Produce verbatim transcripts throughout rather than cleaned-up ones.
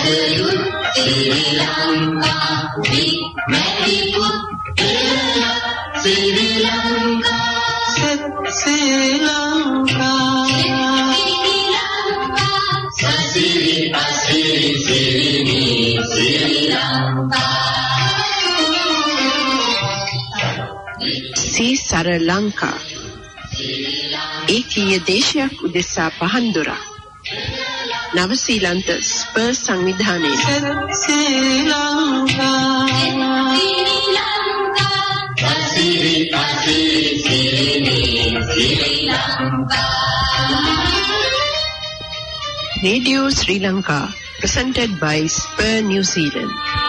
ශ්‍රී සර ලංකා ඒකීය දේශයක් උදෙසා පහන්දොරක් නවසීලන්ත ස්පර්ස් සංවිධානයේ ශ්‍රී ලංකා ශ්‍රී Lanka Radio Sri Lanka presented by Spur New Zealand.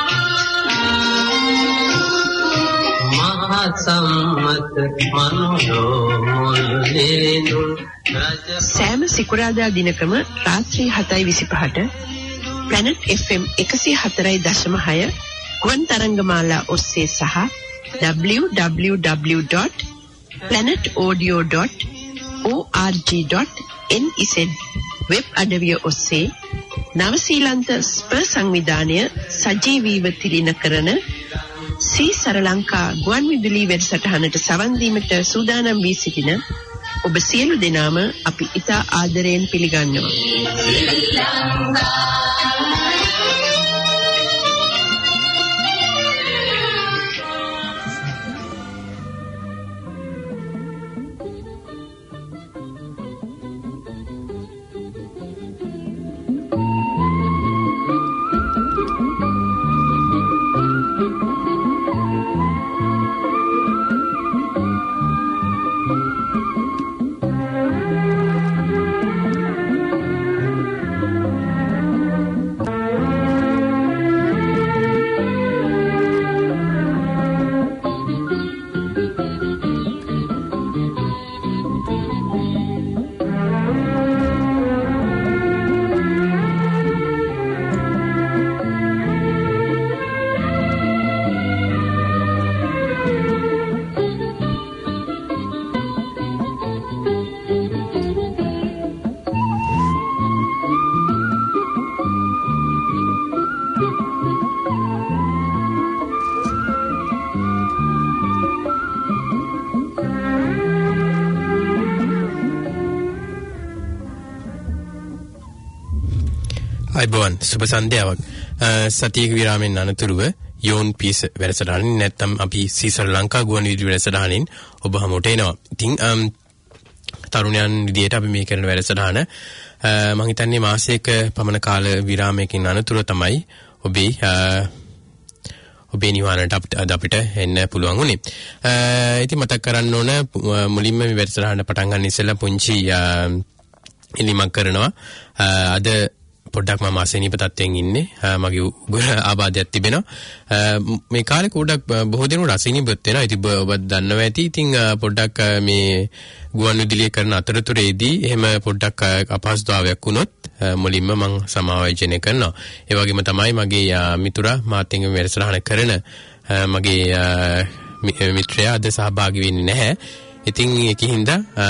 සෑම සිකුරාදා දිනකම රාත්‍රී හතයි විසිපහට Planet F M එකසිය හතරයි දශම හය ගුවන් තරංගමාලා ඔස්සේ සහ w w w dot planet audio dot org dot n z web අඩවිය ඔස්සේ නවසීලන්ත ස්පර් සංවිධානය සජීවීව තිළින කරන ශ්‍රී සර ලංකා ගුවන් විදුලි වැඩසටහනට සවන් දීමට සූදානම් වී සිටින ඔබ සියලු දෙනාම අපි ඉතා ආදරයෙන් පිළිගන්නවා. අයිබෝන් සුබ සන්ධ්‍යාවක් සතියක විරාමයෙන් අනතුරුව යෝන් පීස් වැඩසටහනින් නැත්නම් අපි සීසර ලංකා ගුවන් විදුලි වැඩසටහනින් ඔබ හමුවට එනවා. ඉතින් තරුණයන් විදියට අපි මේ කරන වැඩසටහන මම හිතන්නේ මාසයක පමණ කාල විරාමයකින් අනතුරුව තමයි ඔබේ ඔබේ නිවහනට අද අපිට එන්න පුළුවන් උනේ. ඉතින් මතක් කරන්න ඕන මුලින්ම මේ වැඩසටහන පටන් ගන්න ඉස්සෙල්ලා පුංචි ඉල්ලීමක් කරනවා. අද පොඩ්ඩක් මම අසනීප තත්ත්වයෙන් ඉන්නේ. මගේ උගුර ආබාධයක් තිබෙනවා. මේ කාලේ පොඩ්ඩක් බොහෝ දෙනෙකුට අසනීපත් වෙනවා. ඉතින් ඔබ දන්නවා ඇති. ඉතින් පොඩ්ඩක් මේ ගුවන් විදුලිය කරන අතරතුරේදී එහෙම පොඩ්ඩක් අපහසුතාවයක් වුණොත් මුලින්ම මම සමාවචනය කරනවා. ඒ වගේම තමයි මගේ මිතුරා මාත් එක්ක වැඩසටහන කරන මගේ මිත්‍රයා අද සහභාගී වෙන්නේ නැහැ. ඉතින් ඒකින්ද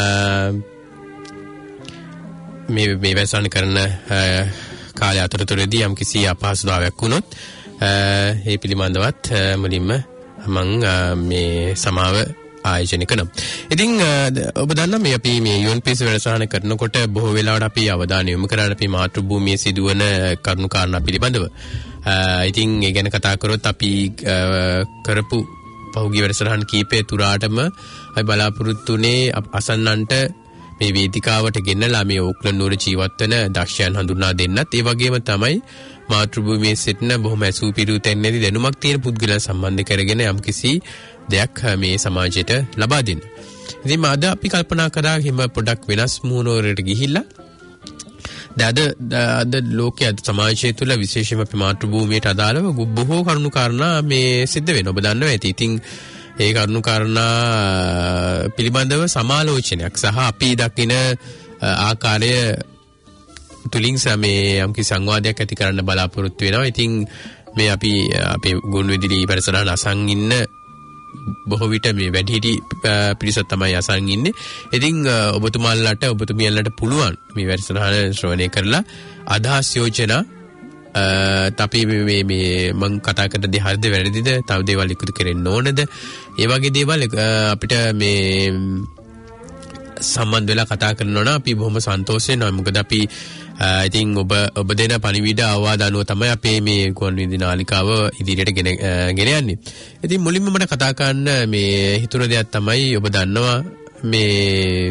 මේ මේ වැඩසටහන කරන කාලය අතරතුරේදී යම් කිසි අපහසුතාවයක් වුණොත් ඒ පිළිබඳවත් මුලින්ම මම මේ සමාව ආයෝජනය කරනවා. ඉතින් ඔබ දන්නා මේ අපි මේ යෝන්පීස් වැඩසටහන කරනකොට බොහෝ වෙලාවට අපි අවධානය යොමු කරන්නේ අපි මාතෘ භූමියේ සිදුවන කරුණු කාරණා පිළිබඳව. ඉතින් ඒ ගැන කතා කරොත් අපි කරපු පහුගිය වැඩසටහන් කීපය තුරාටම අපි බලාපොරොත්තු වුණේ අසන්නන්ට මේ වේදිකාවට ගෙන්නලා මේ ඕක්ලන්ඩ් නුවර ජීවත් වෙන දක්ෂයන් හඳුනා දෙන්නත් ඒ වගේම තමයි මාතෘ භූමියේ සිටින බොහොම ඇසූපිරු තැන්නේදී දැනුමක් තියෙන පුද්ගලයන් සම්බන්ධ කරගෙන යම්කිසි දෙයක් මේ සමාජයට ලබා දෙන්න. ඉතින් අද අපි කල්පනා කරා හිම පොඩක් වෙනස් මූණවරට ගිහිල්ලා දැන් අද ලෝකයේ සමාජය තුළ විශේෂයෙන්ම අපි මාතෘ භූමියට අදාළව බොහෝ කරුණු කාරණා මේ සිද්ධ වෙනවා. ඔබ දන්නවා ඇති. ඉතින් ඒ කරුණු කාරණා පිළිබඳව සමාලෝචනයක් සහ අපි දකින ආකාරය තුලින් සමේ යම්කිසි සංවාදයක් ඇති කරන්න බලාපොරොත්තු වෙනවා. ඉතින් මේ අපි අපේ ගුවන් විදුලි වැඩසටහන අසන් ඉන්න බොහෝ විට මේ වැඩිහිටි පිරිස තමයි අසන් ඉන්නේ. ඉතින් ඔබතුමාලට ඔබතුමියන්ලට පුළුවන් මේ වැඩසටහන ශ්‍රවණය කරලා අදහස් යෝජනා අපි මේ මේ මම කතා කරන දේ හරිද වැරදිද? තව දේවල් ඉක්තු කරන්න ඕනද? ඒ වගේ දේවල් අපිට මේ සම්බන්ධ වෙලා කතා කරනවා නම් අපි බොහොම සන්තෝෂ වෙනවා. මොකද අපි ඉතින් ඔබ ඔබ දෙන පණිවිඩ අවවාද අනුව තමයි අපේ මේ ගුවන් විදුලි නාලිකාව ඉදිරියට ගෙන ගෙන යන්නේ. ඉතින් මුලින්ම මට කතා කරන්න මේ හිතුන දෙයක් තමයි ඔබ දන්නවා මේ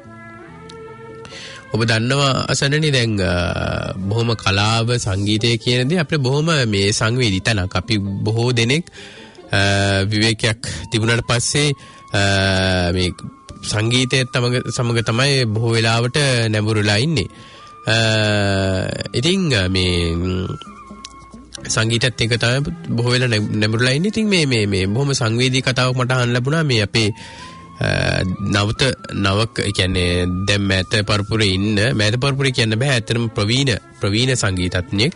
ඔබ දන්නවා අසන්නනේ දැන් බොහොම කලාව සංගීතය කියන දේ අපිට බොහොම මේ සංවේදී තැනක්. අපි බොහෝ දෙනෙක් විවේකයක් තිබුණාට පස්සේ මේ සංගීතයත් සමග තමයි බොහෝ වෙලාවට නැඹුරුලා ඉන්නේ. ඉතින් මේ සංගීතයත් එක තමයි බොහෝ වෙලා නැඹුරුලා ඉන්නේ. ඉතින් මේ මේ මේ බොහොම සංවේදී කතාවක් මට අහන්න ලැබුණා මේ අපේ නවත නවක කියන්නේ දැන් මෑත පරපුරේ ඉන්න මෑත පරපුරේ කියන්න බෑ ඇත්තටම ප්‍රවීණ ප්‍රවීණ සංගීතඥයෙක්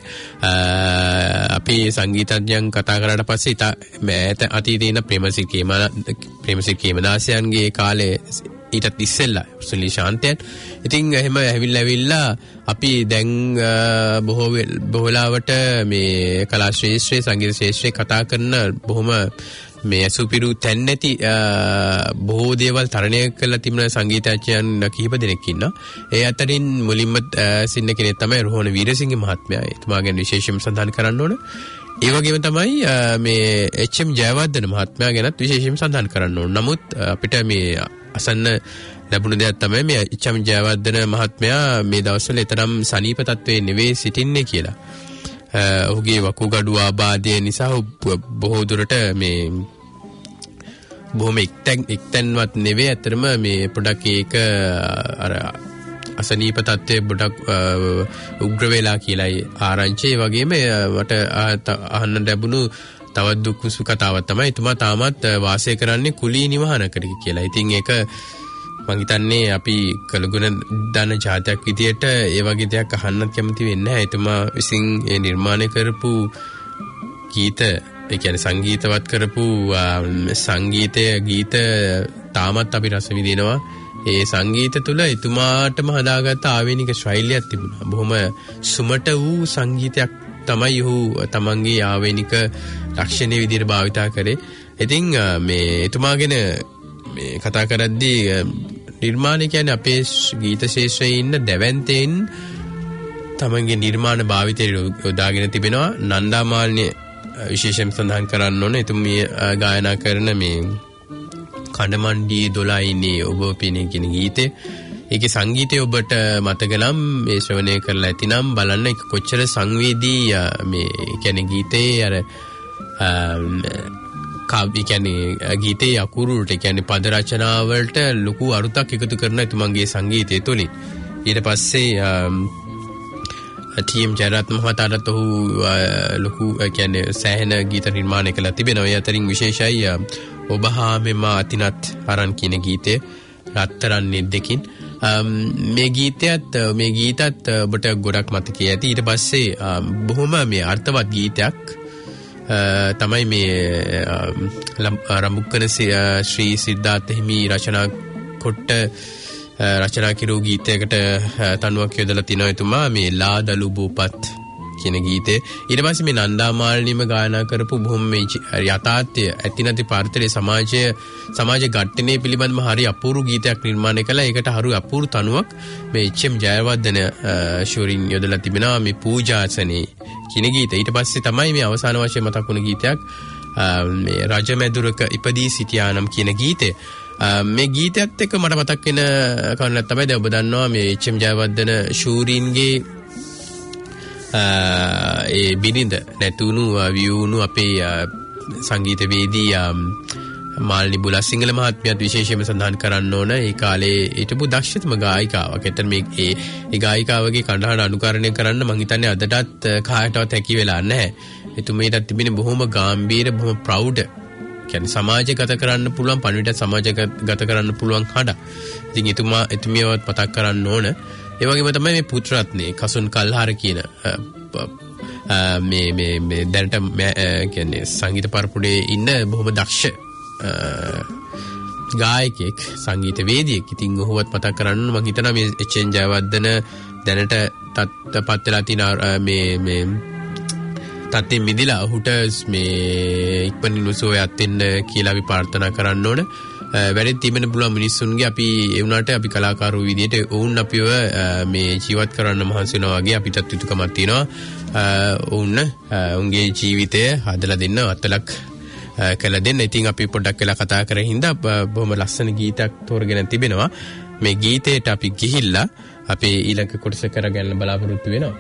අපේ සංගීතඥයන් කතා කරාට පස්සේ ඉත මෑත අතීතේ ඉන්න ප්‍රේමසිරි කේමන ප්‍රේමසිරි කේමදාසයන්ගේ කාලේ ඊටත් ඉස්සෙල්ලා සුනිල් ශාන්තයන් ඉතින් එහෙම ඇවිල්ලා ඇවිල්ලා අපි දැන් බොහෝ බොහෝ වෙලාවට මේ කලා ශ්‍රේෂ්ඨයේ සංගීත ශ්‍රේෂ්ඨයේ කතා කරන බොහොම මේ සුපිරු තැන් නැති බොහෝ දේවල් තරණය කරලා තිබෙන සංගීතඥයන් කිහිප දෙනෙක් ඉන්නවා. ඒ අතරින් මුලින්ම සින්න කෙනෙක් තමයි රෝහණ වීරසිංහ මහත්මයා. එතුමා ගැන විශේෂයෙන් සඳහන් කරන්න ඕන. ඒ වගේම තමයි මේ එච්.එම්. ජයවර්ධන මහත්මයා ගැනත් විශේෂයෙන් සඳහන් කරන්න ඕන. නමුත් අපිට මේ අසන්න ලැබුණ දෙයක් තමයි මේ එච්.එම්. ජයවර්ධන මහත්මයා මේ දවස්වල තරම් සනීප තත්වයේ නෙවෙයි සිටින්නේ කියලා. ඔහුගේ වකුගඩු ආබාධය නිසා බොහෝ දුරට මේ බොහොම එක්තැන් එක්තැන්වත් නෙවෙයි අතරම මේ පොඩක් ඒක අර අසනීප තත්ත්වයේ පොඩක් උග්‍ර වෙලා කියලායි ආරංචි. ඒ වගේම මට අහන්න ලැබුණු තවත් දුක් කතාවක් තමයි එතුමා තාමත් වාසය කරන්නේ කුලී නිවහනකට කියලා. ඉතින් ඒක මං හිතන්නේ අපි කලගුණ දන ජාතයක් විදියට ඒ වගේ දෙයක් අහන්නත් කැමති වෙන්නේ නැහැ. එතුමා විසින් ඒ නිර්මාණය කරපු ගීත ඒ කියන්නේ සංගීතවත් කරපු සංගීතය ගීත තාමත් අපි රස විඳිනවා. ඒ සංගීත තුල එතුමාටම හදාගත්ත ආවේනික ශෛලියක් තිබුණා. බොහොම සුමට වූ සංගීතයක් තමයි ඔහු තමන්ගේ ආවේනික ලක්ෂණයේ විදියට භාවිතා කරේ. ඉතින් මේ එතුමාගෙන මේ කතා කරද්දී නිර්මාණ කියන්නේ අපේ ගීත ශේෂ්ත්‍රයේ ඉන්න දැවැන්තෙන් තමන්ගේ නිර්මාණ භාවිතයට යොදාගෙන තිබෙනවා. නන්දා මාලිනිය විශේෂයෙන් සඳහන් කරන්න ඕනේ. එතුමිය ගායනා කරන මේ කඩමණ්ඩිය දොළයිනේ ඔබ පිනේ කියන ගීතේ. ඒකේ සංගීතය ඔබට මතක නම් මේ ශ්‍රවණය කරලා ඇතිනම් බලන්න ඒක කොච්චර සංවේදී මේ කියන්නේ ගීතේ අර කාව්‍ය කියන්නේ ගීතේ අකුරු වලට කියන්නේ පද රචනා වලට ලොකු අරුතක් එකතු කරන එතුමන්ගේ සංගීතය තුලින්. ඊට පස්සේ ටී.එම්. ජයරත්න මහතාට ඔහු ලොකු කියන්නේ සෑහෙන ගීත නිර්මාණය කළා තිබෙනවා. ඒ අතරින් විශේෂයි ඔබ හා මෙම අතිනත් අරන් කියන ගීතය රත්තරන් දෙකින් මේ ගීතයත් මේ ගීතත් ඔබට ගොඩක් මතකයි ඇති. ඊට පස්සේ බොහොම මේ අර්ථවත් ගීතයක් තමයි මේ රම්බුක්කන ශ්‍රී සිද්ධාර්ථ හිමි රචනා කොට රචනා කිරූ ගීතයකට තනුවක් යොදලා තිනවා එතුමා මේ ලාදලු බූපත් කියන ගීතේ. ඊට පස්සේ මේ නන්දා මාලිනියම ගායනා කරපු බොහොම මේ යථාර්ථය ඇති නැති පාර්ථලේ සමාජය සමාජ ඝට්ටනේ පිළිබඳව හරි අපූර්ව ගීතයක් නිර්මාණය කළා. ඒකට හරි අපූර්ව තනුවක් මේ එච්.එම්. ජයවර්ධන ශූරින් යොදලා තිබෙනවා මේ පූජාසනේ කියන ගීතය. ඊට පස්සේ තමයි මේ අවසාන වශයෙන් මතක් වුණ ගීතයක් මේ රජමැදුරක ඉපදී සිටියානම් කියන ගීතය. මේ ගීතයත් එක්ක මට මතක් වෙන කවුරුත් තමයි දැන් ඔබ දන්නවා මේ එච්.එම්. ජයවර්ධන ශූරින්ගේ ඒ බිරිඳ නැතුණු වියුණු අපේ සංගීතවේදී මාල්නි බුලසිංහල මහත්මියත් විශේෂයෙන්ම සඳහන් කරන්න ඕන. ඒ කාලේ හිටපු දක්ෂතම ගායිකාවක්. එතන මේ ඒ ඒ ගායිකාවගේ කණ්ඩායම අනුකරණය කරන්න මම හිතන්නේ අදටත් කාටවත් හැකි වෙලා නැහැ. එතුමියට තිබෙන බොහොම ගැඹීර බොහොම ප්‍රවුඩ් කියන්නේ සමාජගත කරන්න පුළුවන් පණිවිඩ සමාජගත කරන්න පුළුවන් හඩ. ඉතින් එතුමා එතුමියවත් මතක් කරන්න ඕන. ඒ වගේම තමයි මේ පුත්‍රරත්නේ කසුන් කල්හාර කියන මේ මේ මේ දැනට කියන්නේ සංගීත පරපුරේ ඉන්න බොහොම දක්ෂ ගායකයෙක් සංගීතවේදියෙක්. ඉතින් ඔහුවත් මතක් කරන්න මම හිතනවා මේ එච්.එම්. ජයවර්ධන දැනට තත්පත් වෙලා තියෙන මේ මේ තත්ත්වෙ මිදිලා ඔහුට මේ ඉක්මනින් සුවයක් දෙන්න කියලා අපි ප්‍රාර්ථනා කරන්න ඕන. වැඩි තිබෙන පුළුවන් මිනිස්සුන්ගේ අපි ඒ වුණාට අපි කලාකාරෝ විදියට ඔවුන් අපිව මේ ජීවත් කරන්න මහන්සි වෙනවා වගේ අපිටත් යුතුකමක් තියෙනවා. ඔවුන් උන්ගේ ජීවිතය හදලා දෙන්න අත්ලක් කළා දෙන්න. ඉතින් අපි පොඩ්ඩක් වෙලා කතා කරගෙන හින්දා බොහොම ලස්සන ගීතයක් තෝරගෙන තිබෙනවා. මේ ගීතයට අපි ගිහිල්ලා අපේ ඊළඟ කොටස කරගන්න බලාපොරොත්තු වෙනවා.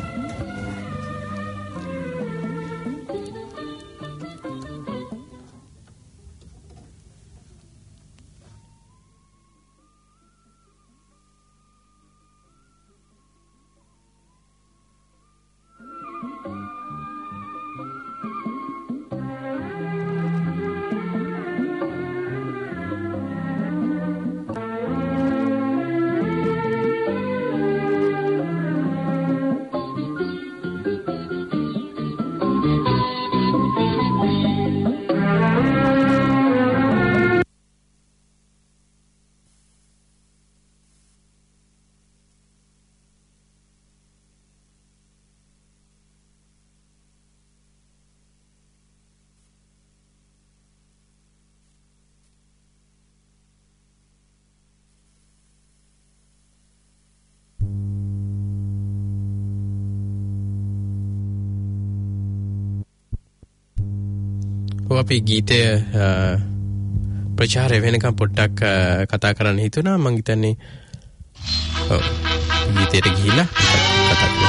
අපි ගීතය ප්‍රචාරය වෙනකම් පොඩ්ඩක් කතා කරන්න හිතුණා. මං හිතන්නේ ඔව් ගීතයට ගිහිල්ලා කතා කරමු.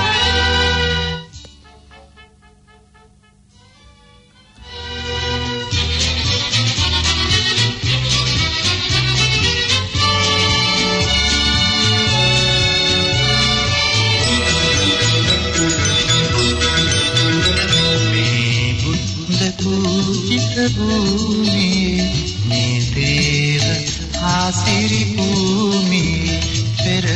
भूमि में देव आसिरी भूमि फिर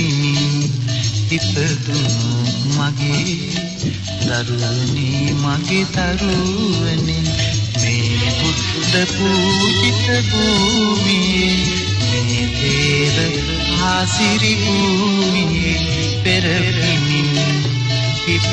ඉපදුණු මගේ දරුවනේ මගේ දරුවනේ මේ බුද්ධ පූජිත භූමියේ මේ දේව ආසිරි භූමියේ පෙරපිනින් ඉප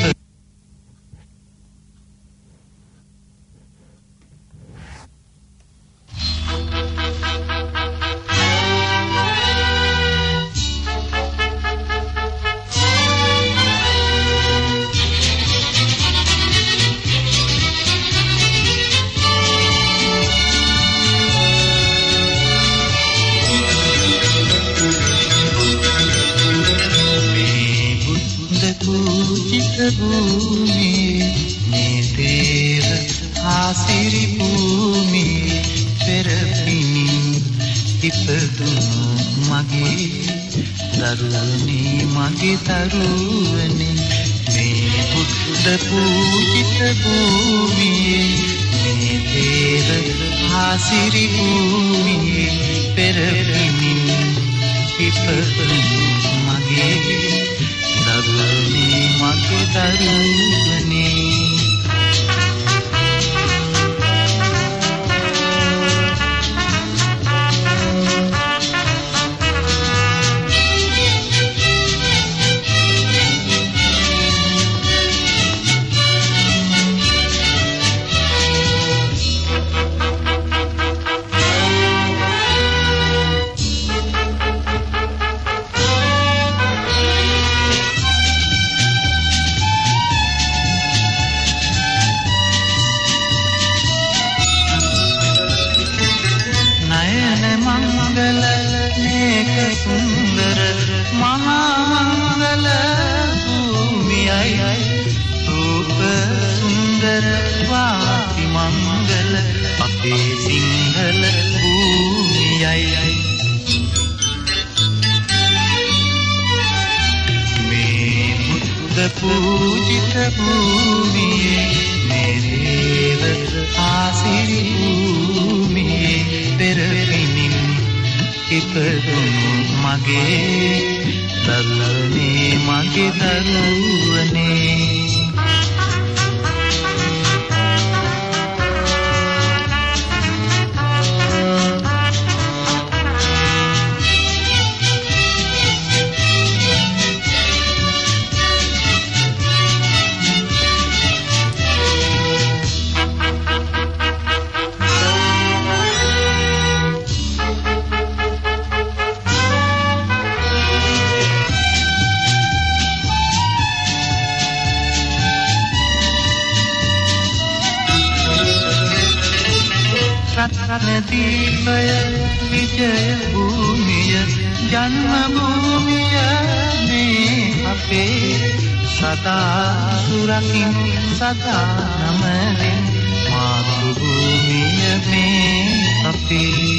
රත්නදීපය විජය භූමිය ජන්ම භූමිය මේ අපේ සදා සුරකින් සදා නමරින් මාතෘ භූමිය මේ අපේ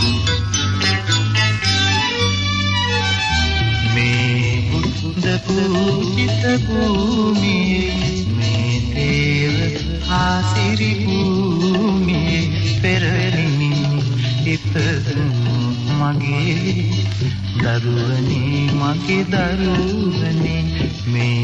මේ බුද්ධ පූජිත භූමියේ මේ දේව ආසිරි භූමියේ පෙරලිනි ඉපදුණු මගේ දරුවනේ මගේ දරුවනේ මේ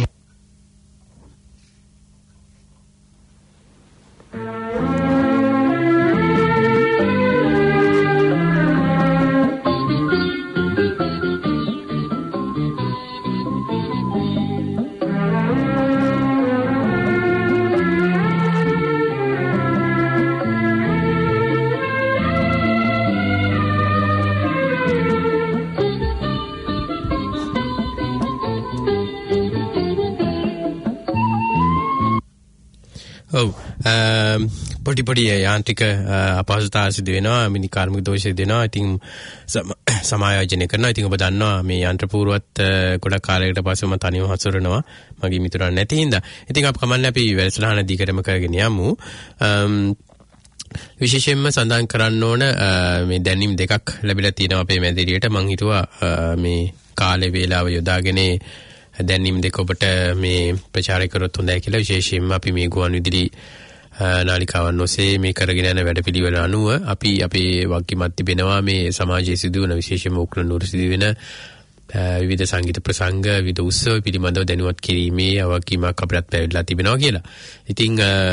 පොඩි පොඩි යාන්ත්‍රික අපහසුතා සිදු වෙනවා මිනි කාර්මික දෝෂ සිදු වෙනවා. ඉතින් සමායෝජනය කරනවා. ඉතින් ඔබ දන්නවා මේ යන්ත්‍ර පූර්වත් ගොඩක් කාලයකට පස්සේ මම තනියම හසුරනවා මගේ මිතුරන් නැති හින්දා. ඉතින් අපි කමන්නේ අපි වැඩසටහන දීකරම කරගෙන යමු. විශේෂයෙන්ම සඳහන් කරන්න ඕන මේ දැනීම් දෙකක් ලැබිලා තියෙනවා අපේ මැදිරියට. මම හිතුවා මේ කාලේ වේලාව යොදාගෙන දැනීම් දෙක ඔබට මේ ප්‍රචාරය කරොත් හොඳයි කියලා. විශේෂයෙන්ම අපි මේ ගුවන් විදුලි නාලිකාවන් ඔස්සේ මේ කරගෙන යන වැඩපිළිවෙල අනුව අපි අපේ වගකීමක් තිබෙනවා මේ සමාජයේ සිදුවන විශේෂයෙන්ම උක්ලන් නුවර සිදුවෙන විවිධ සංගීත ප්‍රසංග විවිධ උත්සව පිළිබඳව දැනුවත් කිරීමේ වගකීමක් අපිට පැවැදලා තිබෙනවා කියලා. ඉතින්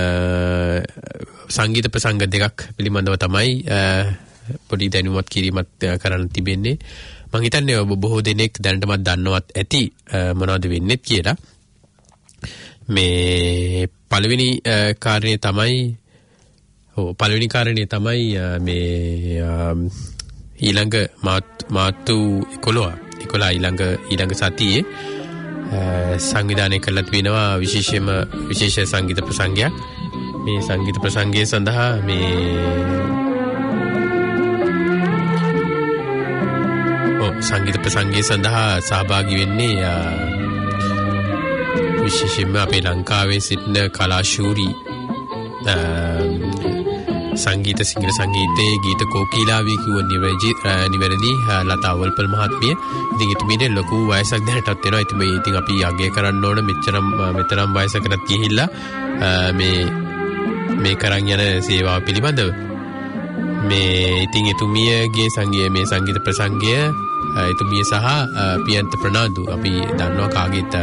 සංගීත ප්‍රසංග දෙකක් පිළිබඳව තමයි පොඩි දැනුවත් කිරීමක් කරන්න තිබෙන්නේ. මම හිතන්නේ ඔබ බොහෝ දෙනෙක් දැනටමත් දන්නවත් ඇති මොනවද වෙන්නේ කියලා. මේ පළවෙනි කාරණේ තමයි ඔව් පළවෙනි කාරණේ තමයි මේ ඊළඟ මාර්තු එකොළහ ඊළඟ ඊළඟ සතියේ සංවිධානය කළා තිබෙනවා විශේෂයෙන්ම විශේෂ සංගීත ප්‍රසංගයක්. මේ සංගීත ප්‍රසංගය සඳහා මේ සංගීත ප්‍රසංගය සඳහා සහභාගී වෙන්නේ විශේෂයෙන්ම අපේ ලංකාවේ සිටින කලාශූරී සංගීත සිංහල සංගීතයේ ගීත කෝකිලාවේ කිව්ව නිවැරදි ලතා වල්පල් මහත්මිය. ඉතින් ඊට ලොකු වයසක් දැනටත් වෙනවා. ඉතින් මේ ඉතින් අපි අගය කරන්න ඕන මෙච්චරම් මෙතරම් වයසකට ගිහිල්ලා මේ මේ කරන් යන සේවාව පිළිබඳව. මේ ඉතින් එතුමියගේ සංගීය මේ සංගීත ප්‍රසංගය එතුමිය සහ පියන්ත ප්‍රනාන්දු අපි දන්නවා කාගේත්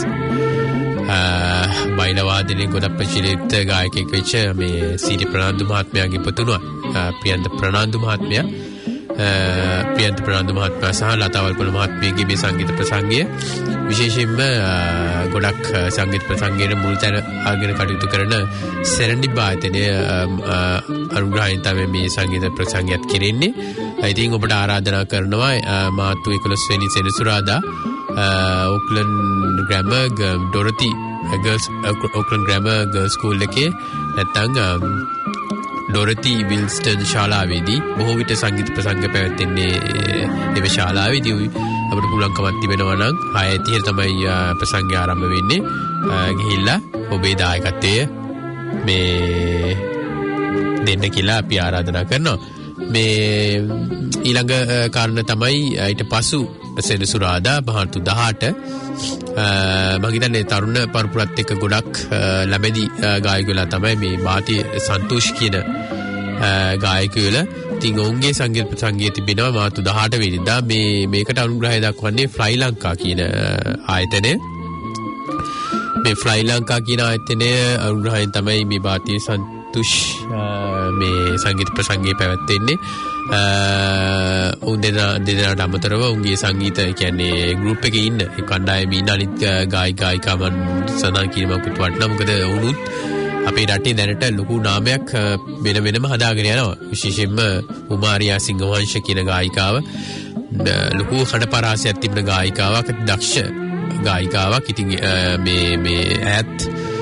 බයින වාදනයේ ගොඩක් ප්‍රචලිත ගායකයෙක් වෙච්ච මේ සීටි ප්‍රනාන්දු මහත්මයාගේ පුතුණුවා පියන්ත ප්‍රනාන්දු මහත්මයා පියන්ත ප්‍රනාන්දු මහත්මයා සහ ලතා වල්පොල මහත්මියගේ මේ සංගීත ප්‍රසංගය විශේෂයෙන්ම ගොඩක් සංගීත ප්‍රසංගයේ මුල්තැන අරගෙන කටයුතු කරන සෙරන්ඩිබ් ආයතනයේ අනුග්‍රහයෙන් තමයි මේ සංගීත ප්‍රසංගයත් කෙරෙන්නේ. ඉතින් ඔබට ආරාධනා කරනවා මාර්තු එකොළහ වෙනි සෙනසුරාදා Auckland grammar Dorothy girls Auckland grammar girls school එකේ නැත්නම් ඩොරති විල්ස්ටන් ශාලාවේදී බොහෝ විට සංගීත ප්‍රසංග පැවැත්වෙන්නේ එම ශාලාවේදී. අපිට පුළුවන්කමක් තිබෙනවා නම් හය තිහ තමයි ප්‍රසංගය ආරම්භ වෙන්නේ. ගිහිල්ලා ඔබේ දායකත්වය මේ දෙන්න කියලා අපි ආරාධනා කරනවා. මේ ඊළඟ කාරණා තමයි ඊට පසු සෙනසුරාදා මාර්තු දහඅට මම හිතන්නේ තරුණ පරපුරත් එක්ක ගොඩක් ළමැදි ගායකයලා තමයි මේ බාති සන්තෝෂ් කියන ගායකයලා. ඉතින් ඔවුන්ගේ සංගීත ප්‍රසංගය තිබෙනවා මාර්තු දහඅට වෙනිදා. මේ මේකට අනුග්‍රහය දක්වන්නේ ෆ්ලයි ලංකා කියන ආයතනය. මේ ෆ්ලයි ලංකා කියන ආයතනය අනුග්‍රහයෙන් තමයි මේ බාති සන්තෝෂ් මේ සංගීත ප්‍රසංගය පැවැත්වෙන්නේ. උන් දෙදෙනාට අමතරව උන්ගේ සංගීත කියන්නේ ගෲප් එකේ ඉන්න ඒ කණ්ඩායමේ ඉන්න අනිත් ගායක ගායිකාවන් සඳහන් කිරීමකුත් වටනවා. මොකද උනුත් අපේ රටේ දැනට ලොකු නාමයක් වෙන වෙනම හදාගෙන යනවා. විශේෂයෙන්ම උමාරියා සිංහවංශ කියන ගායිකාව ලොකු කඩපරාසයක් තිබෙන ගායිකාවක්, දක්ෂ ගායිකාවක්. ඉතින් මේ මේ ඈත්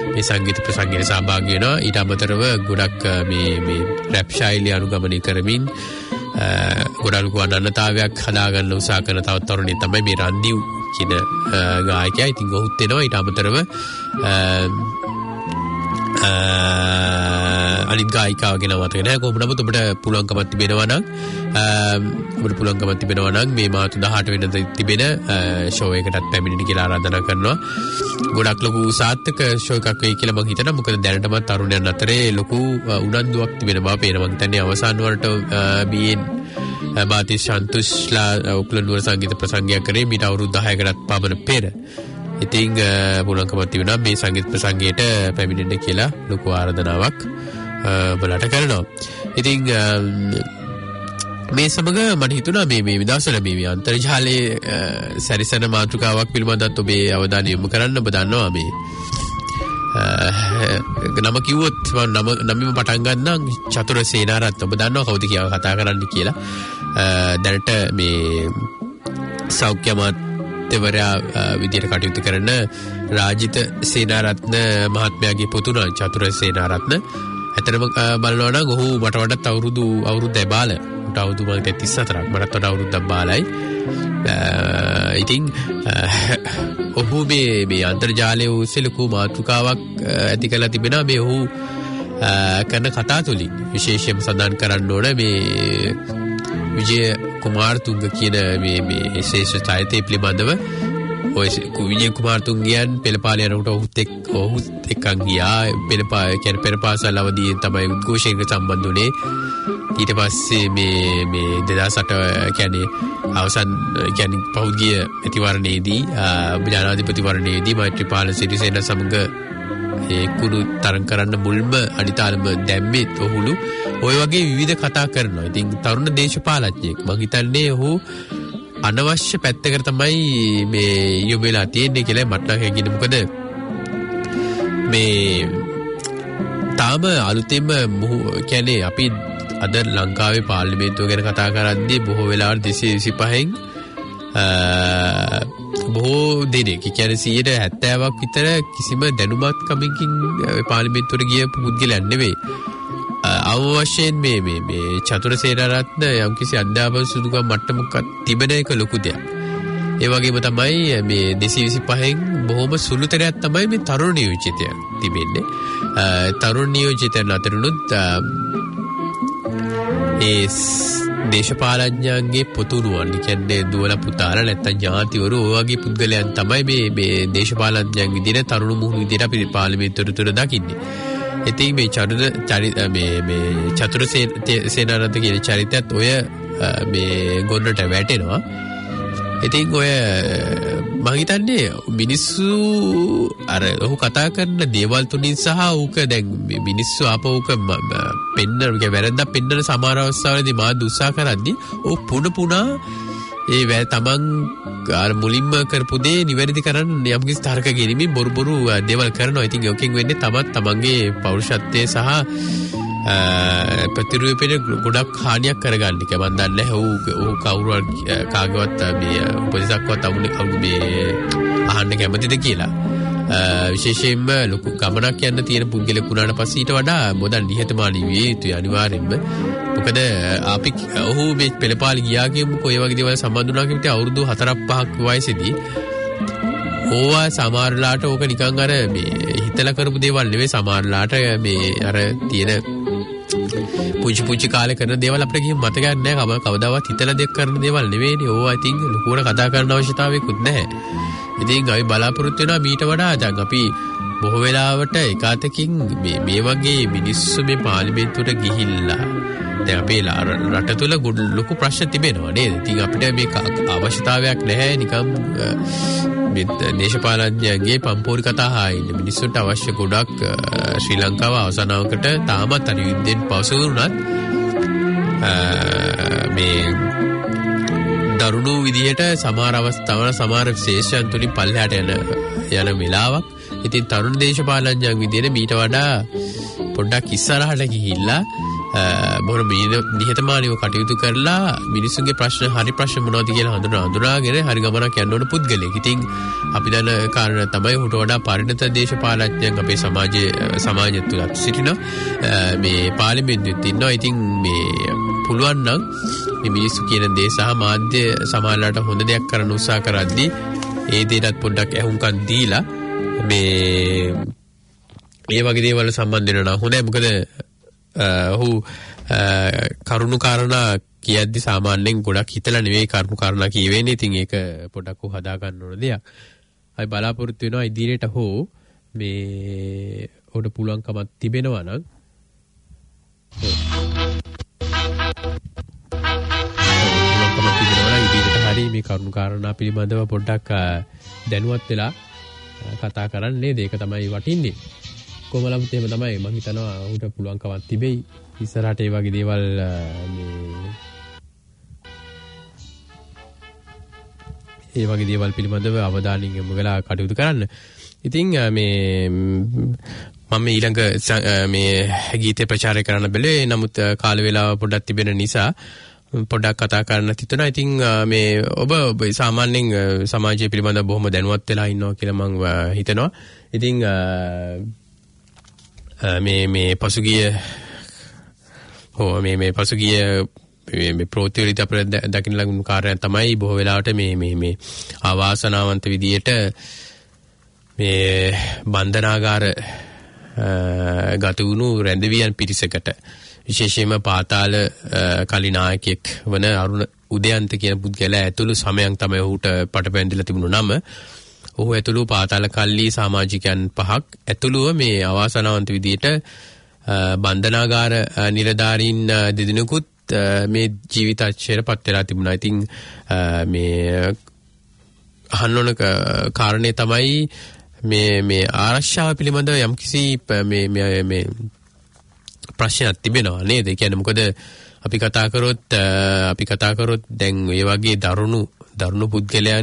මේ සංගීත ප්‍රසංගයට සහභාගී වෙනවා. ඊට අමතරව ගොඩක් මේ මේ රැප් ශෛලිය අනුගමනය කරමින් ගොඩක් අනන්‍යතාවයක් හදාගන්න උත්සාහ කරන තවත් තරුණයෙක් තමයි මේ රන්දිව් කියන ගායකයා. ඉතින් ඔහුත් එනවා. ඊට අමතරව අනිත් ගායිකාව ගැන මතක නැහැ. කොහොම නමුත් ඔබට පුළුවන්කමක් තිබෙනවා නම් ඔබට පුළුවන්කමක් තිබෙනවා නම් මේ මාර්තු දහඅට වෙනිදා තිබෙන ෂෝ එකටත් පැමිණෙන්න කියලා ආරාධනා කරනවා. ගොඩක් ලොකු සාර්ථක ෂෝ එකක් වෙයි කියලා මම හිතනවා. මොකද දැනටමත් තරුණයන් අතරේ ලොකු උනන්දුවක් තිබෙන බව පේනවා. මම හිතන්නේ අවසාන වලට බීඑන් බාති සන්තුෂ්ලා උපුල නුවර සංගීත ප්‍රසංගයක් කරේ මීට අවුරුදු දහයකටත් පමණ පෙර. ඉතින් පුළුවන්කමක් තිබුණා මේ සංගීත ප්‍රසංගයට පැමිණෙන්න කියලා ලොකු ආරාධනාවක් බලට කරනවා. ඉතින් මේ සමග මට හිතුණා මේ මේ විදර්ශන මේ අන්තර්ජාලයේ සැරිසන මාතෘකාවක් පිළිබඳව ඔබේ අවධානය යොමු කරන්න. ඔබ දන්නවා මේ නම කිව්වොත් නම නමම පටන් ගන්නම් චතුර සේනාරත්න. ඔබ දන්නවා කවුද කියලා කතා කරන්න කියලා. දැනට මේ සෞඛ්‍ය අමාත්‍යවරයා විදියට කටයුතු කරන රාජිත සේනාරත්න මහත්මයාගේ පුතුණා චතුර සේනාරත්න. ඇත්තටම බලනවා නම් ඔහු මට වඩාත් අවුරුදු අවුරුද්දයි බාල. මට අවුරුදු මම තිස් හතරක්. මටත් වඩා අවුරුද්දක් බාලයි. ඉතින් ඔහු මේ මේ අන්තර්ජාලයේ ඔස්සේ ලොකු මාතෘකාවක් ඇති කරලා තිබෙනවා. මේ ඔහු කරන කතා තුලින් විශේෂයෙන්ම සඳහන් කරන්න ඕන මේ විජය කුමාරතුංග කියන මේ මේ ශ්‍රේෂ්ඨ චරිතය පිළිබඳව. ඔය විජය කුමාරතුංගයන් පෙළපාල යනකොට ඔහුත් එක් ඔහුත් එක්කන් ගියා. පෙළපා කියන්නේ පෙරපාසල් අවදීන් තමයි උද්ඝෝෂණයකට සම්බන්ධ වුණේ. ඊට පස්සේ මේ මේ දෙදාස් අට කියන්නේ අවසන් කියන්නේ පෞද්ගලික ප්‍රතිවරණයේදී ජනාධිපතිවරණයේදී මෛත්‍රීපාල සිරිසේන සමග ඒ කුණු තරම් කරන්න මුල්ම අනිතාලම දැම්මෙත් ඔහුලු ඔය වගේ විවිධ කතා කරනවා. ඉතින් තරුණ දේශපාලඥයෙක් මම හිතන්නේ ඔහු අනවශ්‍ය පැත්තකට තමයි මේ යොමු වෙලා තියෙන්නේ කියලා මට නම් හිතෙන්නේ. මොකද මේ තාම අලුතෙන්ම කියන්නේ අපි අද ලංකාවේ පාර්ලිමේන්තුව ගැන කතා කරද්දී බොහෝ වෙලාවට දෙසිය විසිපහෙන් බොහෝ දෙනෙක් කියන්නේ සියයට හැත්තෑවක් විතර කිසිම දැනුමක් කමකින් පාර්ලිමේන්තුවට ගිය පුද්ගලයන් නෙවෙයි. අවශ්‍යයෙන් මේ මේ මේ චතුර සේනාරත්න යම්කිසි අධ්‍යාපන සුදුකම් මට්ටමක තිබෙන එක ලොකු දෙයක්. ඒ වගේම තමයි මේ දෙසිය විසිපහෙන් බොහොම සුළුතරයක් තමයි මේ තරුණ නියෝජිතයන් තිබෙන්නේ. තරුණ නියෝජිතයන් අතරිනුත් ඒ දේශපාලඥයන්ගේ පුතුණුවන් කියන්නේ දුවලා පුතාලා නැත්තම් ඥාතිවරු ඔය වගේ පුද්ගලයන් තමයි මේ මේ දේශපාලඥයන් විදිහට තරුණ මුහුණු විදිහට අපි පාර්ලිමේන්තුවට තුර දකින්නේ. ඉතින් මේ චතුර මේ මේ චතුර සේනාරත්න කියන චරිතයත් ඔය මේ ගොන්නට වැටෙනවා. ඉතින් ඔය මම හිතන්නේ මිනිස්සු අර ඔහු කතා කරන දේවල් තුලින් සහ ඌක දැන් මිනිස්සු ආපහුක පෙන්නන වැරද්දක් පෙන්නන සමහර අවස්ථාවලදී මා දුස්සා කරද්දී ඔහු පුන පුනා ඒ තමන් අර මුලින්ම කරපු දේ නිවැරදි කරන්න යම්කිසි තර්ක ගෙනිමින් බොරු බොරු දේවල් කරනවා. ඉතින් යෝකෙන් වෙන්නේ තමත් තමන්ගේ පෞරුෂත්වයේ සහ ප්‍රතිරූපේ ගොඩක් හානියක් කරගන්න එක. මම දන්නේ නැහැ ඔහු ඔහු කවුරු කාගේවත් මේ උපදේශක්වත් අමුනේ කවුරු මේ අහන්න කැමතිද කියලා. විශේෂයෙන්ම ලොකු ගමනක් යන්න තියෙන පුද්ගලෙක් වුණාට පස්සේ ඊට වඩා මොදන් නිහතමානී විය යුතුයි අනිවාර්යෙන්ම. මොකද අපි ඔහු මේ පෙළපාලි ගියා කියමුකෝ ඒ වගේ දේවල් සම්බන්ධ වුණා කියමුට අවුරුදු හතරක් පහක් වයසේදී ඕවා සමහරලාට ඕක නිකන් අර මේ හිතලා කරපු දේවල් නෙවෙයි. සමහරලාට මේ අර තියෙන පුංචි පුංචි කාලේ කරන දේවල් අපිට කිසිම මතකයක් නැහැ. කවදාවත් හිතලා දෙයක් කරන දේවල් නෙවෙයිනේ. ඕවා ඉතින් ලොකුවට කතා කරන්න අවශ්‍යතාවයකුත් නැහැ. ඉතින් අපි බලාපොරොත්තු වෙනවා මීට වඩා දැන් අපි බොහෝ වෙලාවට එකාතකින් මේ මේ වගේ මිනිස්සු මේ පාර්ලිමේන්තුවට ගිහිල්ලා දැන් අපේ රට තුළ ලොකු ප්‍රශ්න තිබෙනවා නේද? ඉතින් අපිට මේ අවශ්‍යතාවයක් නැහැ නිකම් මේ දේශපාලඥයන්ගේ පම්පෝරි කතා හායින්නේ. මිනිස්සුන්ට අවශ්‍ය ගොඩක් ශ්‍රී ලංකාව අවසනාවකට තාමත් අර යුද්ධෙන් පසු වුණත් මේ දරුණු විදිහට සමහර අවස්ථාවල සමහර විශේෂයන් තුලින් පල්ලෙහාට යන යන වෙලාවක්. ඉතින් තරුණ දේශපාලඥයන් විදිහට මීට වඩා පොඩ්ඩක් ඉස්සරහට ගිහිල්ලා බොහොම නිහතමානීව කටයුතු කරලා මිනිසුන්ගේ ප්‍රශ්න හරි ප්‍රශ්න මොනවද කියලා හඳුනා හඳුනාගෙන හරි ගමනක් යන්න ඕන පුද්ගලෙක්. ඉතින් අපි දන්න කාරණා තමයි උට වඩා පරිණත දේශපාලඥයන් අපේ සමාජයේ සමාජය තුළ සිටින මේ පාර්ලිමේන්තුවෙත් ඉන්නවා. ඉතින් මේ පුළුවන් නම් මේ මිනිස්සු කියන දේ සහ මාධ්‍ය සමාජලට හොඳ දෙයක් කරන්න උත්සාහ කරද්දී ඒ දේටත් පොඩ්ඩක් ඇහුම්කන් දීලා මේ ඒ වගේ දේවල් සම්බන්ධ වෙනවා හොඳයි. මොකද ඔහු කරුණු කාරණා කියද්දි සාමාන්‍යයෙන් ගොඩක් හිතලා නෙවෙයි කරුණු කාරණා කියවෙන්නේ. ඉතින් ඒක පොඩක් උ හදා ගන්න ඕන දෙයක්. අපි බලාපොරොත්තු වෙනවා ඉදිරියට හෝ මේ උඩ පුළුවන්කමක් තිබෙනවා නම් පුළුවන්කමක් තිබෙනවා නම් ඉදිරියට හරි මේ කරුණු කාරණා පිළිබඳව පොඩ්ඩක් දැනුවත් වෙලා කතා කරන්නේ. ඒක තමයි වටින්නේ. කොමලමුත් එහෙම තමයි මම හිතනවා උට පුළුවන්කමක් තිබෙයි ඉස්සරහට ඒ වගේ දේවල් මේ ඒ වගේ දේවල් පිළිබඳව අවධානයෙන් යොමු වෙලා කටයුතු කරන්න. ඉතින් මේ මම ඊළඟ මේ ගීතේ ප්‍රචාරය කරන්න බැලුවේ. නමුත් කාල වේලාව පොඩ්ඩක් තිබෙන නිසා පොඩ්ඩක් කතා කරන්න හිතුණා. ඉතින් මේ ඔබ සාමාන්‍යයෙන් සමාජය පිළිබඳව බොහොම දැනුවත් වෙලා ඉන්නවා කියලා මම හිතනවා. ඉතින් මේ මේ පසුගිය හෝ මේ මේ පසුගිය මේ ප්‍රෝත්‍යවලිත අපර දකින්න ලඟුණු කාර්යයන් තමයි බොහෝ වෙලාවට මේ මේ මේ ආවාසනාවන්ත විදියට මේ බන්ධනාගාර ගත වුණු රැඳවියන් පිරිසකට විශේෂයෙන්ම පාතාල කලිනායකයෙක් වන අරුණ උදයන්ත කියන පුද්ගලයා ඇතුළු සමයන් තමයි ඔහුට පටපැන්දිලා තිබුණු නම. ඔහු ඇතුළු පාතාල කල්ලි සමාජිකයන් පහක් ඇතුළුව මේ අවාසනාවන්ත විදියට බන්ධනාගාර නිලධාරීන් දෙදෙනෙකුත් මේ ජීවිතච්ඡේදයට පත් වෙලා තිබුණා. ඉතින් මේ අහන්න ඕන කාරණේ තමයි මේ මේ ආරක්ෂාව පිළිබඳව යම්කිසි මේ මේ මේ ප්‍රශ්නයක් තිබෙනවා නේද? ඒ කියන්නේ මොකද අපි කතා කරොත් අපි කතා කරොත් දැන් මේ වගේ දරුණු දරුණු පුද්ගලයන්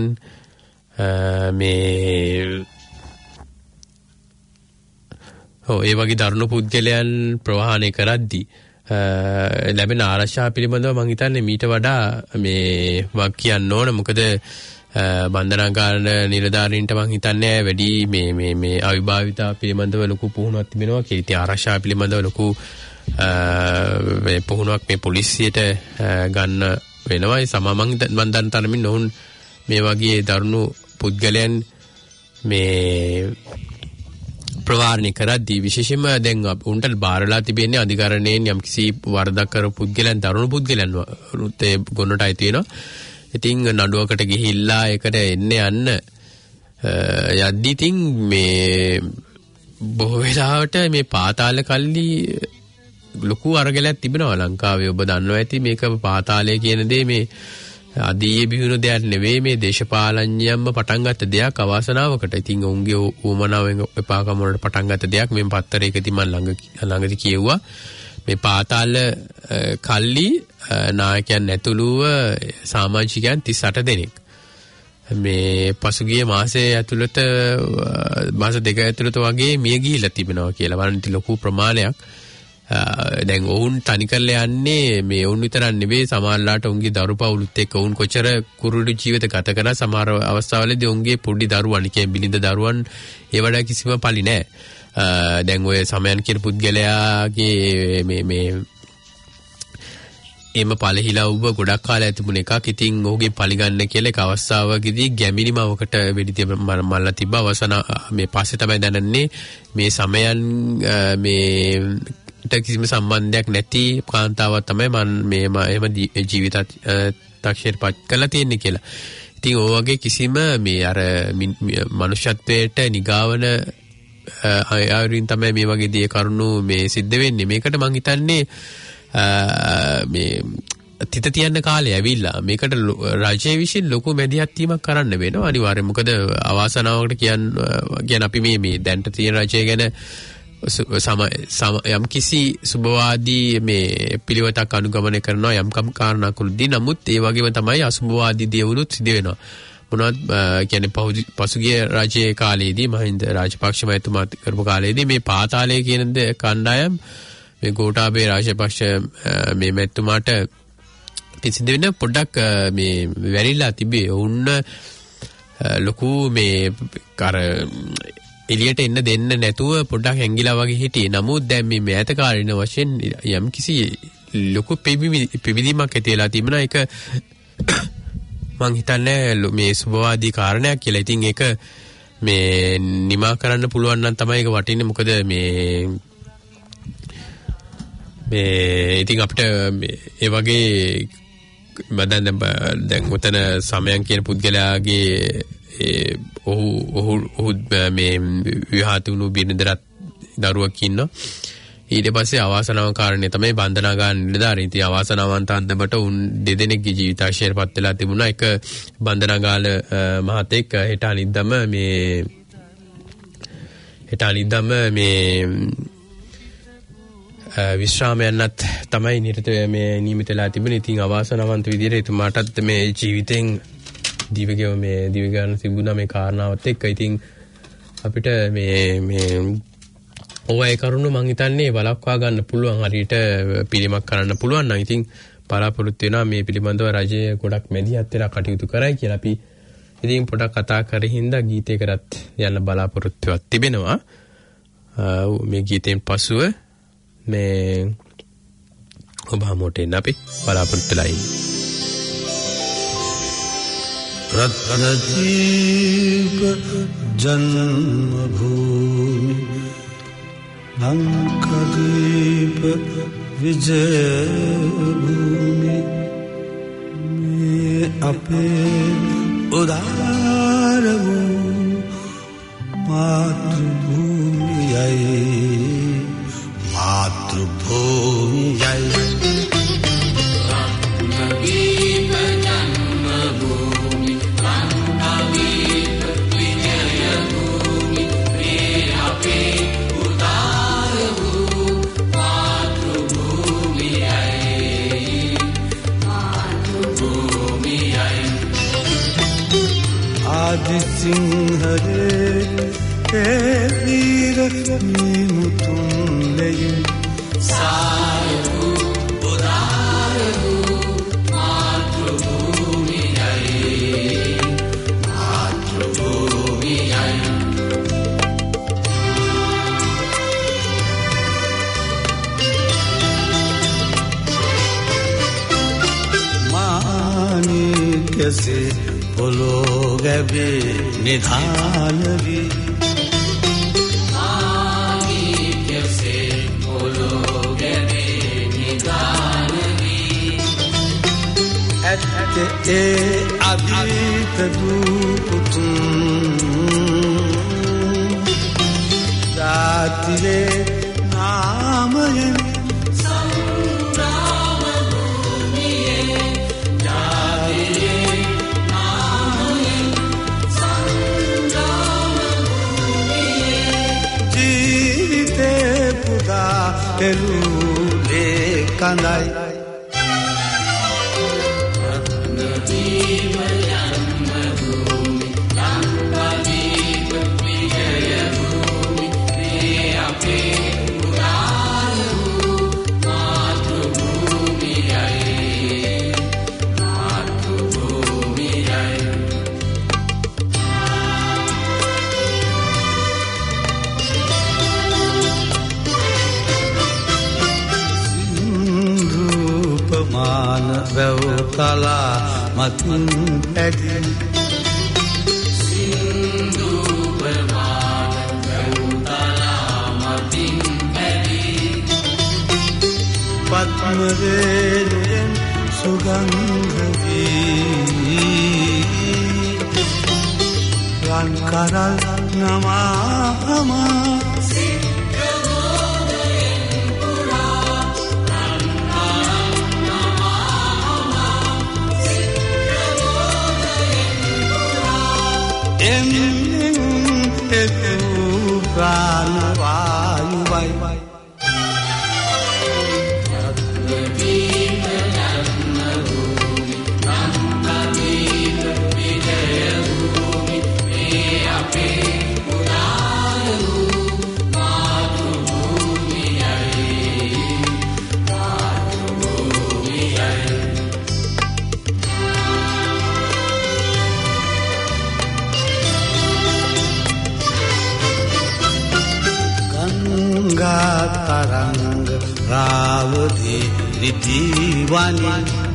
මේ ඔව් ඒ වගේ දරුණු පුද්ගලයන් ප්‍රවාහනය කරද්දී ලැබෙන ආරක්ෂාව පිළිබඳව මම හිතන්නේ මීට වඩා මේ වක් කියන්න ඕන. මොකද බන්ධනාගාර නිලධාරීන්ට මම හිතන්නේ වැඩි මේ මේ මේ අවිභාවිතා පිළිබඳව ලොකු පුහුණුවක් තිබෙනවා කියලා. ඉතින් ආරක්ෂාව පිළිබඳව ලොකු මේ පුහුණුවක් මේ පොලිසියට ගන්න වෙනවා. ඒ සම මම මන් දන්න තරමින් ඔවුන් මේ වගේ දරුණු පුද්ගලයන් මේ ප්‍රවාහනය කරද්දී විශේෂයෙන්ම දැන් උන්ට බාරලා තිබෙන්නේ අධිකරණයෙන් යම්කිසි වරදක් කරපු පුද්ගලයන් දරුණු පුද්ගලයන් රුත් ගොන්නට අයිති වෙනවා. ඉතින් නඩුවකට ගිහිල්ලා ඒකට එන්න යන්න යද්දී ඉතින් මේ බොහෝ වෙලාවට මේ පාතාල කල්ලි ලොකු අරගලයක් තිබෙනවා ලංකාවේ. ඔබ දන්නවා ඇති මේක පාතාලය කියන දේ මේ අදී බිහිවුණු දෙයක් නෙවෙයි. මේ දේශපාලඥයන්ම පටන් ගත්ත දෙයක් අවාසනාවකට. ඉතින් ඔවුන්ගේ ඌමනාවෙන් එපාකම වලට පටන් ගත්ත දෙයක්. මේ පත්තරයකදී මම ළඟ ළඟදී කියෙව්වා මේ පාතාල කල්ලි නායකයන් ඇතුළුව සමාජිකයන් තිස් අට දෙනෙක් මේ පසුගිය මාසයේ ඇතුළත මාස දෙක ඇතුළත වගේ මිය ගිහිලා තිබෙනවා කියලා. වරන්ති ලොකු ප්‍රමාණයක්. දැන් ඔවුන් තනි කරලා යන්නේ මේ ඔවුන් විතරක් නෙවෙයි සමහරලාට ඔවුන්ගේ දරුපවුලුත් එක්ක ඔවුන් කොච්චර කුරුළු ජීවිත ගත කරා. සමහර අවස්ථාවලදී ඔවුන්ගේ පොඩි දරුවන් කියන්නේ බිලිඳ දරුවන් ඒ වඩා කිසිම පලි නැහැ. දැන් ඔය සමයන් කියන පුද්ගලයාගේ මේ මේ එම පළහිලා උඹ ගොඩක් කාලයක් තිබුණ එකක්. ඉතින් ඔහුගේ පරිගන්න කියලා එක අවස්ථාවකදී ගැමිනිමවකට වෙඩි තිබ මල්ලා තිබ්බ. අවසන මේ පස්සේ තමයි දැනන්නේ මේ සමයන් මේ කිසිම සම්බන්ධයක් නැති කාන්තාවක් තමයි මම මේ එහෙම ජීවිත තක්ෂේරපත් කළා තියෙන්නේ කියලා. ඉතින් ඔය වගේ කිසිම මේ අර මනුෂ්‍යත්වයට නිගාවන අයරින් තමයි මේ වගේ දේ කරුණු මේ සිද්ධ වෙන්නේ. මේකට මම හිතන්නේ මේ තිත තියන්න කාලේ ඇවිල්ලා මේකට රජයේ විසින් ලොකු මැදිහත් වීමක් කරන්න වෙනවා අනිවාර්යයෙන්. මොකද අවාසනාවකට කියන්න කියන අපි මේ මේ දැන්ට තියෙන රජය ගැන සම යම් කිසි සුබවාදී මේ පිළිවෙතක් අනුගමනය කරනවා යම් කම් කාරණාකුලදී. නමුත් ඒ වගේම තමයි අසුබවාදී දේවලුත් සිදු වෙනවා. මොනවද කියන්නේ පසුගිය රජයේ කාලයේදී මහින්ද රාජපක්ෂ මහතුමා කරපු කාලයේදී මේ පාතාලය කියන කණ්ඩායම් මේ ගෝඨාභය රාජපක්ෂ මේ මැතිතුමාට පිසිඳ වෙන පොඩ්ඩක් මේ වැරිලා තිබේ. උන්න ලොකු මේ කර එළියට එන්න දෙන්න නැතුව පොඩ්ඩක් හැංගිලා වගේ හිටියේ. නමුත් දැන් මේ මෑත කාලින වශයෙන් යම් කිසි ලොකු පිවිදීමක් ඇති වෙලා තිබුණා. ඒක මං හිතන්නේ මේ සුබවාදී කාරණයක් කියලා. ඉතින් ඒක මේ නිමා කරන්න පුළුවන් නම් තමයි ඒක වටින්නේ. මොකද මේ මේ ඉතින් අපිට ඒ වගේ මදන් දැන් උතන සමයන් කියන පුද්ගලයාගේ ඒ ඔහු ඔහු ඔහු මේ විහාතුණු බිරිඳරත් දරුවක් ඉන්නවා. ඊට පස්සේ අවාසනාව කාරණේ තමයි බන්ධනාගාර නිලධාරීන්. ඉතින් අවාසනාවන්ත අන්දමට උන් දෙදෙනෙක්ගේ ජීවිතාශයටපත් වෙලා තිබුණා. එක බන්ධනාගාර මහතෙක් හෙට අනිද්දම මේ හෙට අනිද්දම මේ විශ්‍රාම යන්නත් තමයි නිරත මේ නියමිත වෙලා තිබුණේ. ඉතින් අවාසනාවන්ත විදිහට එතුමාටත් මේ ජීවිතෙන් දිවගම මේ දිවගන්න තිබුණා මේ කාරණාවත් එක්ක. ඉතින් අපිට මේ මේ ඔය කරුණු මං හිතන්නේ බලක්වා ගන්න පුළුවන්, හරියට පිළිමක් කරන්න පුළුවන් නම් ඉතින් බලාපොරොත්තු වෙනවා මේ පිළිබඳව රජය ගොඩක් මැදිහත් වෙලා කටයුතු කරයි කියලා. අපි ඉතින් පොඩක් කතා කරේ හින්දා ගීතයකටත් යන්න බලාපොරොත්තුවක් තිබෙනවා. මේ ගීතයෙන් පසුව මේ ඔබ හමුවට එන්න අපි බලාපොරොත්තු වෙලා ඉන්නේ. रत्नदीप जन्मभूमि लंकादीप विजयभूमि में अपे उदार मातृभूमि मातृभूमि आदि सिंह रे वीर मुतुम ले सारू उदारू मातृभूमि मातृभूमि मानी कैसे बोलो गबे निधान भी आमी कैसे बोलो गबे निधान भी अत्ते ए अभीत रूप तुम जातिये नाम Pelule kanai Ratnadip Janmabhoomi Lankadip Vijayabhoomi Me ape Udararu Mathrubhoomi ai Mathrubhoomi ai मान වැව්තලා මතින් පැදී සින්දු ප්‍රමාණ වැව්තලා මතින් පැදී පත්ම වේලෙන් සුගන්ධ වී රන් කරල් නමාමා प्राणवायु वायु रत्नदीप जन्मभूमि लंकादीप विजयभूमि मे अपे उदारू तरंग रावधी रिदीवानी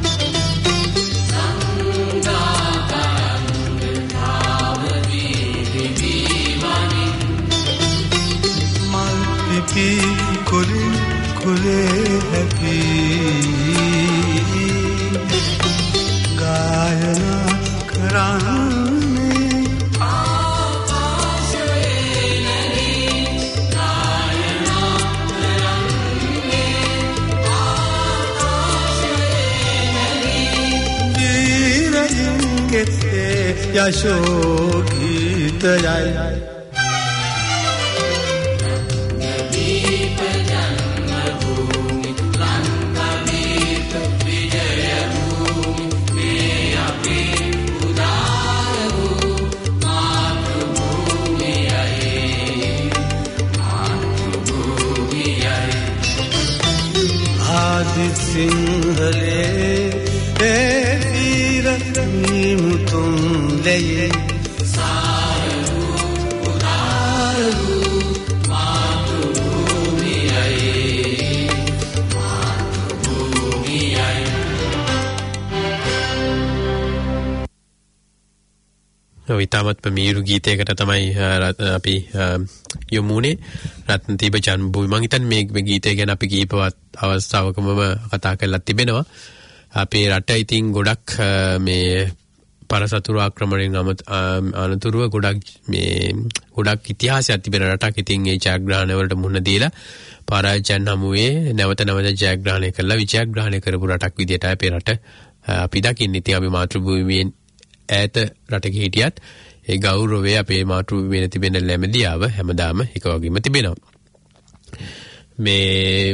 मलपिपी कुले कुले हैप्पी गायना कराने यशो गीत जाय दीप जन्मभूमि लंकादीप विजय भूमि में अपे उदार हो मातृभूमि आए मातृभूमि आए आदि सिंहले तुम ले सारू उदारू मातृभूमि आए मातृभूमि आए විතාමත් මීරු ගීතයකට තමයි අපි යමුනේ රත්නදීප ජන්මභූමි. මම හිතන්නේ මේ ගීතය ගැන අපි කීපවත් අවස්ථාවකම කතා කරලා තිබෙනවා. අපේ රට ඉතින් ගොඩක් මේ පරසතුරු ආක්‍රමණයෙන් අනතුරුව ගොඩක් මේ ගොඩක් ඉතිහාසයක් තිබෙන රටක්. ඉතින් ඒ ජයග්‍රහණ වලට මුහුණ දීලා පරාජයන් හමුවේ නැවත නැවත ජයග්‍රහණය කළා විජයග්‍රහණය කරපු රටක් විදියට අපේ රට අපි දකින්නේ. ඉතින් අපි මාතෘභූමියෙන් ඈත රටක හිටියත් ඒ ගෞරවය අපේ මාතෘභූමියේ තිබෙන ලැබෙදියාව හැමදාම එක වගේම තිබෙනවා. මේ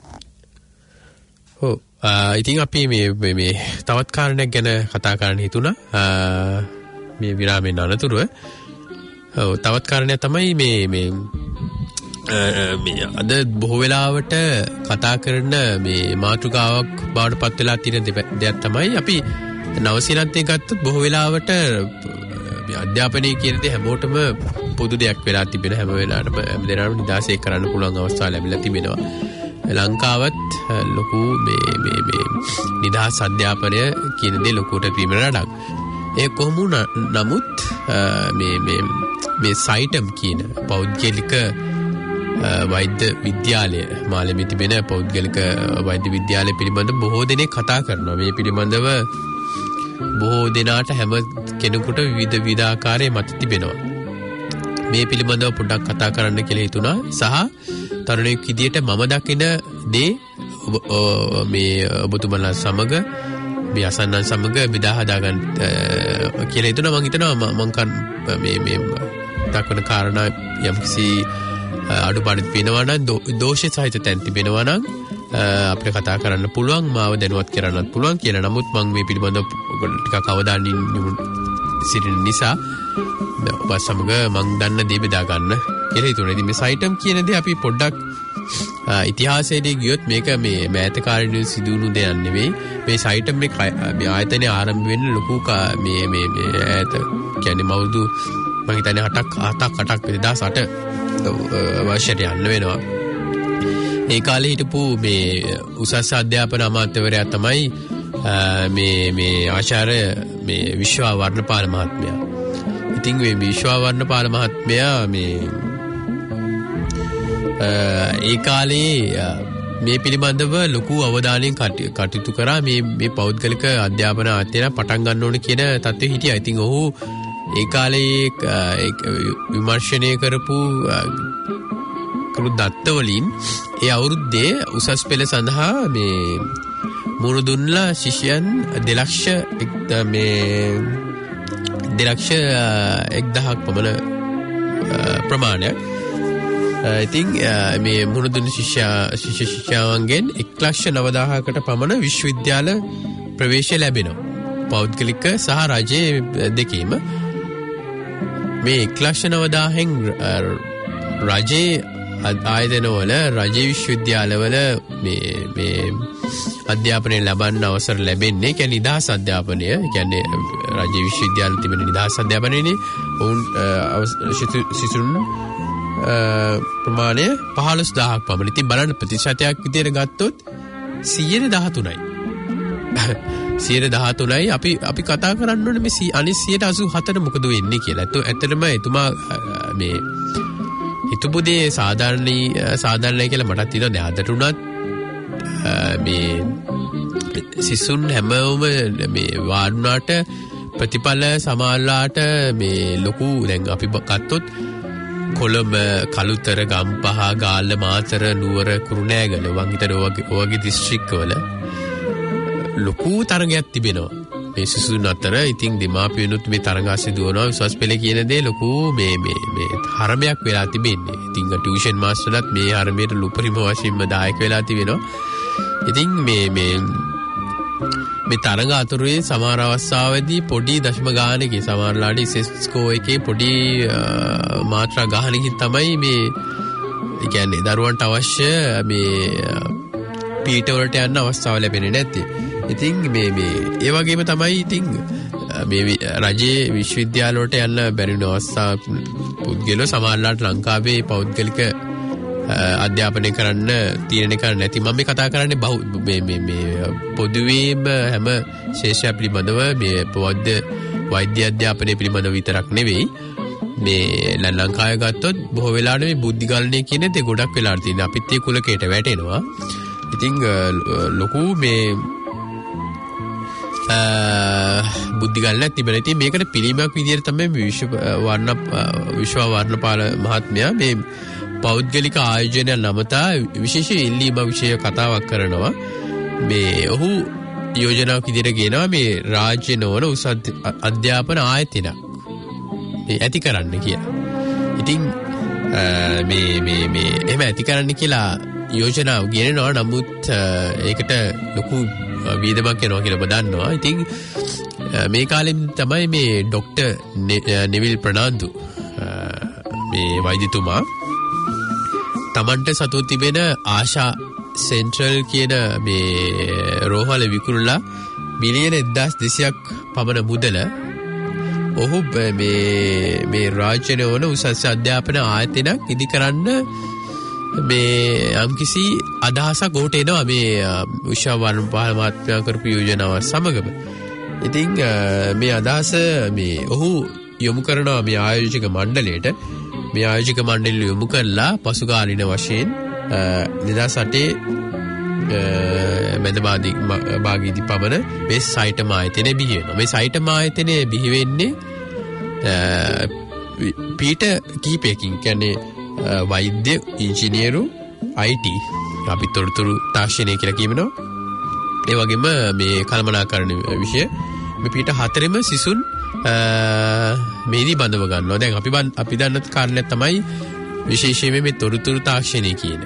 ඔව් ඉතින් අපි මේ මේ තවත් කාරණයක් ගැන කතා කරන්න හිතුණා මේ විරාමයෙන් අනතුරුව. ඔව් තවත් කාරණයක් තමයි මේ මේ මේ අද බොහෝ වෙලාවට කතා කරන මේ මාතෘකාවක් බවට පත් වෙලා තියෙන දෙයක් තමයි අපි නවසීලන්තේ ගත්තොත් බොහෝ වෙලාවට මේ අධ්‍යාපනය කියන දේ හැමෝටම පොදු දෙයක් වෙලා තිබෙන හැම වෙලාවටම හැමදේරම නිදාසේ කරන්න පුළුවන් අවස්ථා ලැබිලා තිබෙනවා. ලංකාවත් ලොකු මේ මේ මේ නිදහස් අධ්‍යාපනය කියන දේ ලොකුට ක්‍රීම රටක්. ඒ කොහොම නමුත් මේ මේ මේ සයිටම් කියන පෞද්ගලික වෛද්‍ය විද්‍යාලය මාළඹේ තිබෙන පෞද්ගලික වෛද්‍ය විද්‍යාලය පිළිබඳව බොහෝ දෙනෙක් කතා කරනවා. මේ පිළිබඳව බොහෝ දෙනාට හැම කෙනෙකුට විවිධ විවිධාකාරයේ මත තිබෙනවා. මේ පිළිබඳව පොඩ්ඩක් කතා කරන්න කියලා හිතුණා. සහ තරුණයෙක් විදියට මම දකින දේ මේ ඔබතුමලා සමග මේ අසන්නන් සමග බෙදා හදා ගන්න කියලා හිතුණා. මම හිතනවා මම මේ මේ දක්වන කාරණා යම්කිසි අඩුපාඩු වෙනවා නම් දෝෂ සහිත තැන් තිබෙනවා නම් අපිට කතා කරන්න පුළුවන්, මාව දැනුවත් කරන්නත් පුළුවන් කියලා. නමුත් මම මේ පිළිබඳව ටිකක් අවධානයෙන් සිටින නිසා ඔබ සමග මම දන්න දේ බෙදා ගන්න කියලා හිතුණා. ඉතින් මේ සයිටම් කියන දේ අපි පොඩ්ඩක් ඉතිහාසයේදී ගියොත් මේක මේ මෑත කාලේ සිදුවුණු දෙයක් නෙවෙයි. මේ සයිටම් මේ ආයතනයේ ආරම්භ වෙන්න ලොකු මේ මේ මේ ඈත කියන්නේ මවුරුදු මම හිතන්නේ අටක් අටක් අටක් දෙදාස් අට වර්ෂයට යන්න වෙනවා. ඒ කාලේ හිටපු මේ උසස් අධ්‍යාපන අමාත්‍යවරයා තමයි මේ මේ ආචාර්ය මේ විශ්වා වර්ණපාල මහත්මයා. ඉතින් මේ විශ්වා වර්ණපාල මහත්මයා මේ ඒ කාලේ මේ පිළිබඳව ලොකු අවධානයෙන් කටයුතු කරා. මේ මේ පෞද්ගලික අධ්‍යාපන ආයතන පටන් ගන්න ඕන කියන තත්ත්වෙ හිටියා. ඉතින් ඔහු ඒ කාලේ විමර්ශනය කරපු කරු දත්ත වලින් ඒ අවුරුද්දේ උසස් පෙළ සඳහා මේ මුණු දුන්නා ශිෂ්‍යයන් දෙලක්ෂ මේ දෙලක්ෂ එක්දහක් පමණ ප්‍රමාණයක්. ඉතින් මේ මුණු දුන්න ශිෂ්‍යා ශිෂ්‍ය ශිෂ්‍යාවන්ගෙන් එක් ලක්ෂ නවදාහකට පමණ විශ්වවිද්‍යාල ප්‍රවේශ ලැබෙනවා. පෞද්ගලික සහ රජයේ දෙකේම මේ එක් ලක්ෂ නවදාහෙන් රජයේ ආයතනවල රජයේ විශ්වවිද්‍යාලවල මේ මේ අධ්‍යාපනය ලබන්න අවසර ලැබෙන්නේ. කියන්නේ නිදහස් අධ්‍යාපනය. කියන්නේ රජයේ විශ්වවිද්‍යාල තිබෙන නිදහස් අධ්‍යාපනයනේ. ඔවුන් සිසුන් ප්‍රමාණය පහළොස් දහසක් පමණ. ඉතින් බලන්න ප්‍රතිශතයක් විදියට ගත්තොත් සියයට දහතුනයි. සියයට දහතුනයි අපි අපි කතා කරන්න ඕනේ මේ අනිත් සියයට අසූ හතර මොකද වෙන්නේ කියලා. ඒත් ඇත්තටම එතුමා මේ හිතපු දේ සාධාරණයි සාධාරණයි කියලා මටත් හිතෙනවා. දැන් අදට උනත් මේ සිසුන් හැමෝම මේ වාඩුණාට ප්‍රතිඵල සමාල්ලාට මේ ලොකු දැන් අපි ගත්තොත් කොළඹ කළුතර ගම්පහ ගාල්ල මාතර නුවර කුරුණෑගල වංගිතර ඔයගේ දිස්ත්‍රික්කවල ලොකු තරගයක් තිබෙනවා මේ සිසුන් අතර. ඉතින් දෙමාපියනුත් මේ තරග ආශ්‍රය දුවනවා. විශ්වාස පෙළ කියන දේ ලොකු මේ මේ මේ හරමයක් වෙලා තිබෙන්නේ. ඉතින් ටියුෂන් මාස්ටර්ලත් මේ හරමයට උපරිම වශයෙන්ම දායක වෙලා තිබෙනවා. ඉතින් මේ මේ මේ තරග අතුරේ සමහර අවස්ථාවේදී පොඩි දශම ගානකේ සමහරලාට ඉසෙස්කෝ එකේ පොඩි මාත්‍රා ගානකින් තමයි මේ ඒ කියන්නේ දරුවන්ට අවශ්‍ය මේ පීඨ වලට යන්න අවස්ථාව ලැබෙන්නේ නැත්තේ. ඉතින් මේ මේ ඒ වගේම තමයි ඉතින් මේ රජයේ විශ්වවිද්‍යාල වලට යන්න බැරි වෙන අවස්ථා පුද්ගලෝ සමහරලාට ලංකාවේ පෞද්ගලික අධ්‍යාපනය කරන්න තීරණය කරන්න නැති. මම මේ කතා කරන්නේ මේ මේ මේ පොදුවේම හැම ශේෂ්ත්‍රය පිළිබඳව මේ පොද්ද වෛද්‍ය අධ්‍යාපනය පිළිබඳව විතරක් නෙවෙයි. මේ ලංකාවේ ගත්තොත් බොහෝ වෙලාවට මේ බුද්ධිගලණය කියන දේ ගොඩක් වෙලාවට තියෙනවා. අපිත් ඒ කුලකයට වැටෙනවා. ඉතින් ලොකු මේ බුද්ධිගලණයක් තිබෙනවා. ඉතින් මේකට පිළිමයක් විදියට තමයි විශ්ව වර්ණ විශ්ව වර්ණපාල මහත්මයා මේ පෞද්ගලික ආයෝජනය නමතා විශේෂ ඉල්ලීමක් විෂය කතාවක් කරනවා. මේ ඔහු යෝජනාවක් විදිහට කියනවා මේ රාජ්‍ය නොවන උසස් අධ්‍යාපන ආයතනයක් මේ ඇති කරන්න කියලා. ඉතින් මේ මේ මේ එහෙම ඇති කරන්න කියලා යෝජනාව ගෙනනවා. නමුත් ඒකට ලොකු වීදමක් යනවා කියලා ඔබ දන්නවා. ඉතින් මේ කාලෙම තමයි මේ ડોક્ટર නෙවිල් ප්‍රනාන්දු මේ වෛද්‍යතුමා තමන්ට සතු තිබෙන ආශා සෙන්ට්‍රල් කියන මේ රෝහල විකුණලා මිලියන එක්දාස් දෙසීයක් පමණ මුදල ඔහු මේ මේ රාජ්‍ය වන උසස් අධ්‍යාපන ආයතනයක් ඉදි කරන්න මේ යම්කිසි අදහසක් ඔහුට එනවා මේ උෂා වර්ණපාල මහත්මයා කරපු යෝජනාව සමගම. ඉතින් මේ අදහස මේ ඔහු යොමු කරනවා මේ ආයෝජක මණ්ඩලයට. මේ ආයෝජක මණ්ඩලය යොමු කරලා පසුකාලීන වශයෙන් දෙදාස් අටේ මැද භාගයේදී පමණ මේ සයිටම ආයතනය බිහි වෙනවා. මේ සයිටම ආයතනය බිහි වෙන්නේ පීඨ කීපයකින්. කියන්නේ වෛද්‍ය, ඉංජිනේරු, ආයි ටී අපි තොරතුරු තාක්ෂණය කියලා කියනවා. ඒ වගේම මේ කළමනාකරණ විෂය මේ පීඨ හතරෙම සිසුන් මේදී බඳව ගන්නවා. දැන් අපි අපි දන්න කාරණයක් තමයි විශේෂයෙන්ම මේ තොරතුරු තාක්ෂණය කියන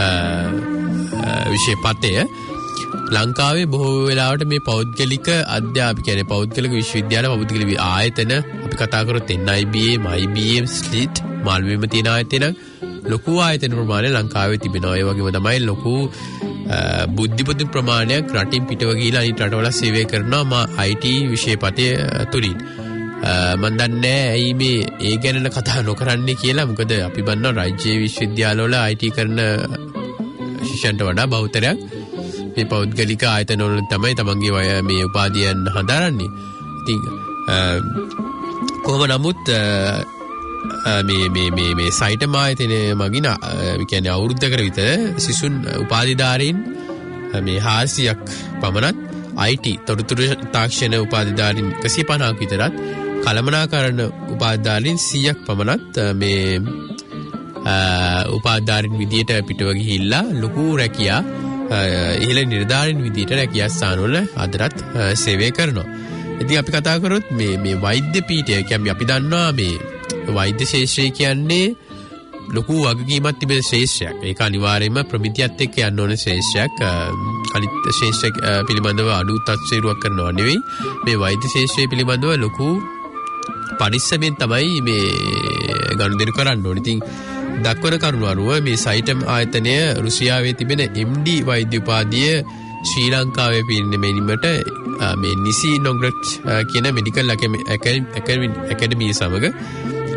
විෂය පතය ලංකාවේ බොහෝ වෙලාවට මේ පෞද්ගලික අධ්‍යාපන කියන්නේ පෞද්ගලික විශ්වවිද්‍යාල පෞද්ගලික ආයතන අපි කතා කරොත් එන් ආයි බී එම්, ආයි බී එම්, ස්ලිට් මාල්වෙම තියෙන ආයතන ලොකු ආයතන ප්‍රමාණය ලංකාවේ තිබෙනවා. ඒ වගේම තමයි ලොකු බුද්ධිපති ප්‍රමාණයක් රටින් පිටව ගිහිලා අනිත් රටවල සේවය කරනවා ආයි ටී විෂය පතය තුලින්. මම දන්නේ ඇයි මේ ඒ ගැන කතා නොකරන්නේ කියලා. මොකද අපි බන්නවා රාජ්‍ය විශ්වවිද්‍යාලවල ආයි ටී කරන ශිෂ්‍යයන්ට වඩා බහුතරයක් මේ පෞද්ගලික ආයතන වල තමයි තමන්ගේ මේ උපාධියන් හදාරන්නේ. ඉතින් කොහොම නමුත් මේ මේ මේ මේ සයිටම ආයතනය මගින් කියන්නේ අවුරුද්දකට විතර සිසුන් උපාධිධාරීන් මේ හාරසියක් පමණත් ආයි ටී තොරතුරු තාක්ෂණ උපාධිධාරීන් එකසිය පනහක් විතරත් කළමනාකරණ උපාධිධාරීන් සීයක් පමණත් මේ උපාධිධාරීන් විදියට පිටව ගිහිල්ලා ලොකු රැකියා ඉහළ නිලධාරීන් විදියට රැකියා ස්ථානවල අදටත් සේවය කරනවා. ඉතින් අපි කතා කරොත් මේ මේ වෛද්‍ය පීඨය කියන්නේ අපි දන්නවා මේ වෛද්‍ය ශාස්ත්‍රය කියන්නේ ලොකු වගකීමක් තිබෙන ශාස්ත්‍රයක්. ඒක අනිවාර්යයෙන්ම ප්‍රමිතියත් එක්ක යන්න ඕන ශාස්ත්‍රයක්. අනිත් ශාස්ත්‍ර පිළිබඳව අඩු තත්ත්වයක් කරනවා නෙවෙයි. මේ වෛද්‍ය ශාස්ත්‍රය පිළිබඳව ලොකු පරිස්සමෙන් තමයි මේ ගනුදෙනු කරන්න ඕනේ. ඉතින් දක්වන කරුණු අනුව මේ සයිටම් ආයතනය රුසියාවේ තිබෙන එම් ඩී වෛද්‍ය උපාධිය ශ්‍රී ලංකාවේ පිරිනැමීමට මේ නිසි නොග්‍රට් කියන මෙඩිකල් ඇකඩමිය සමග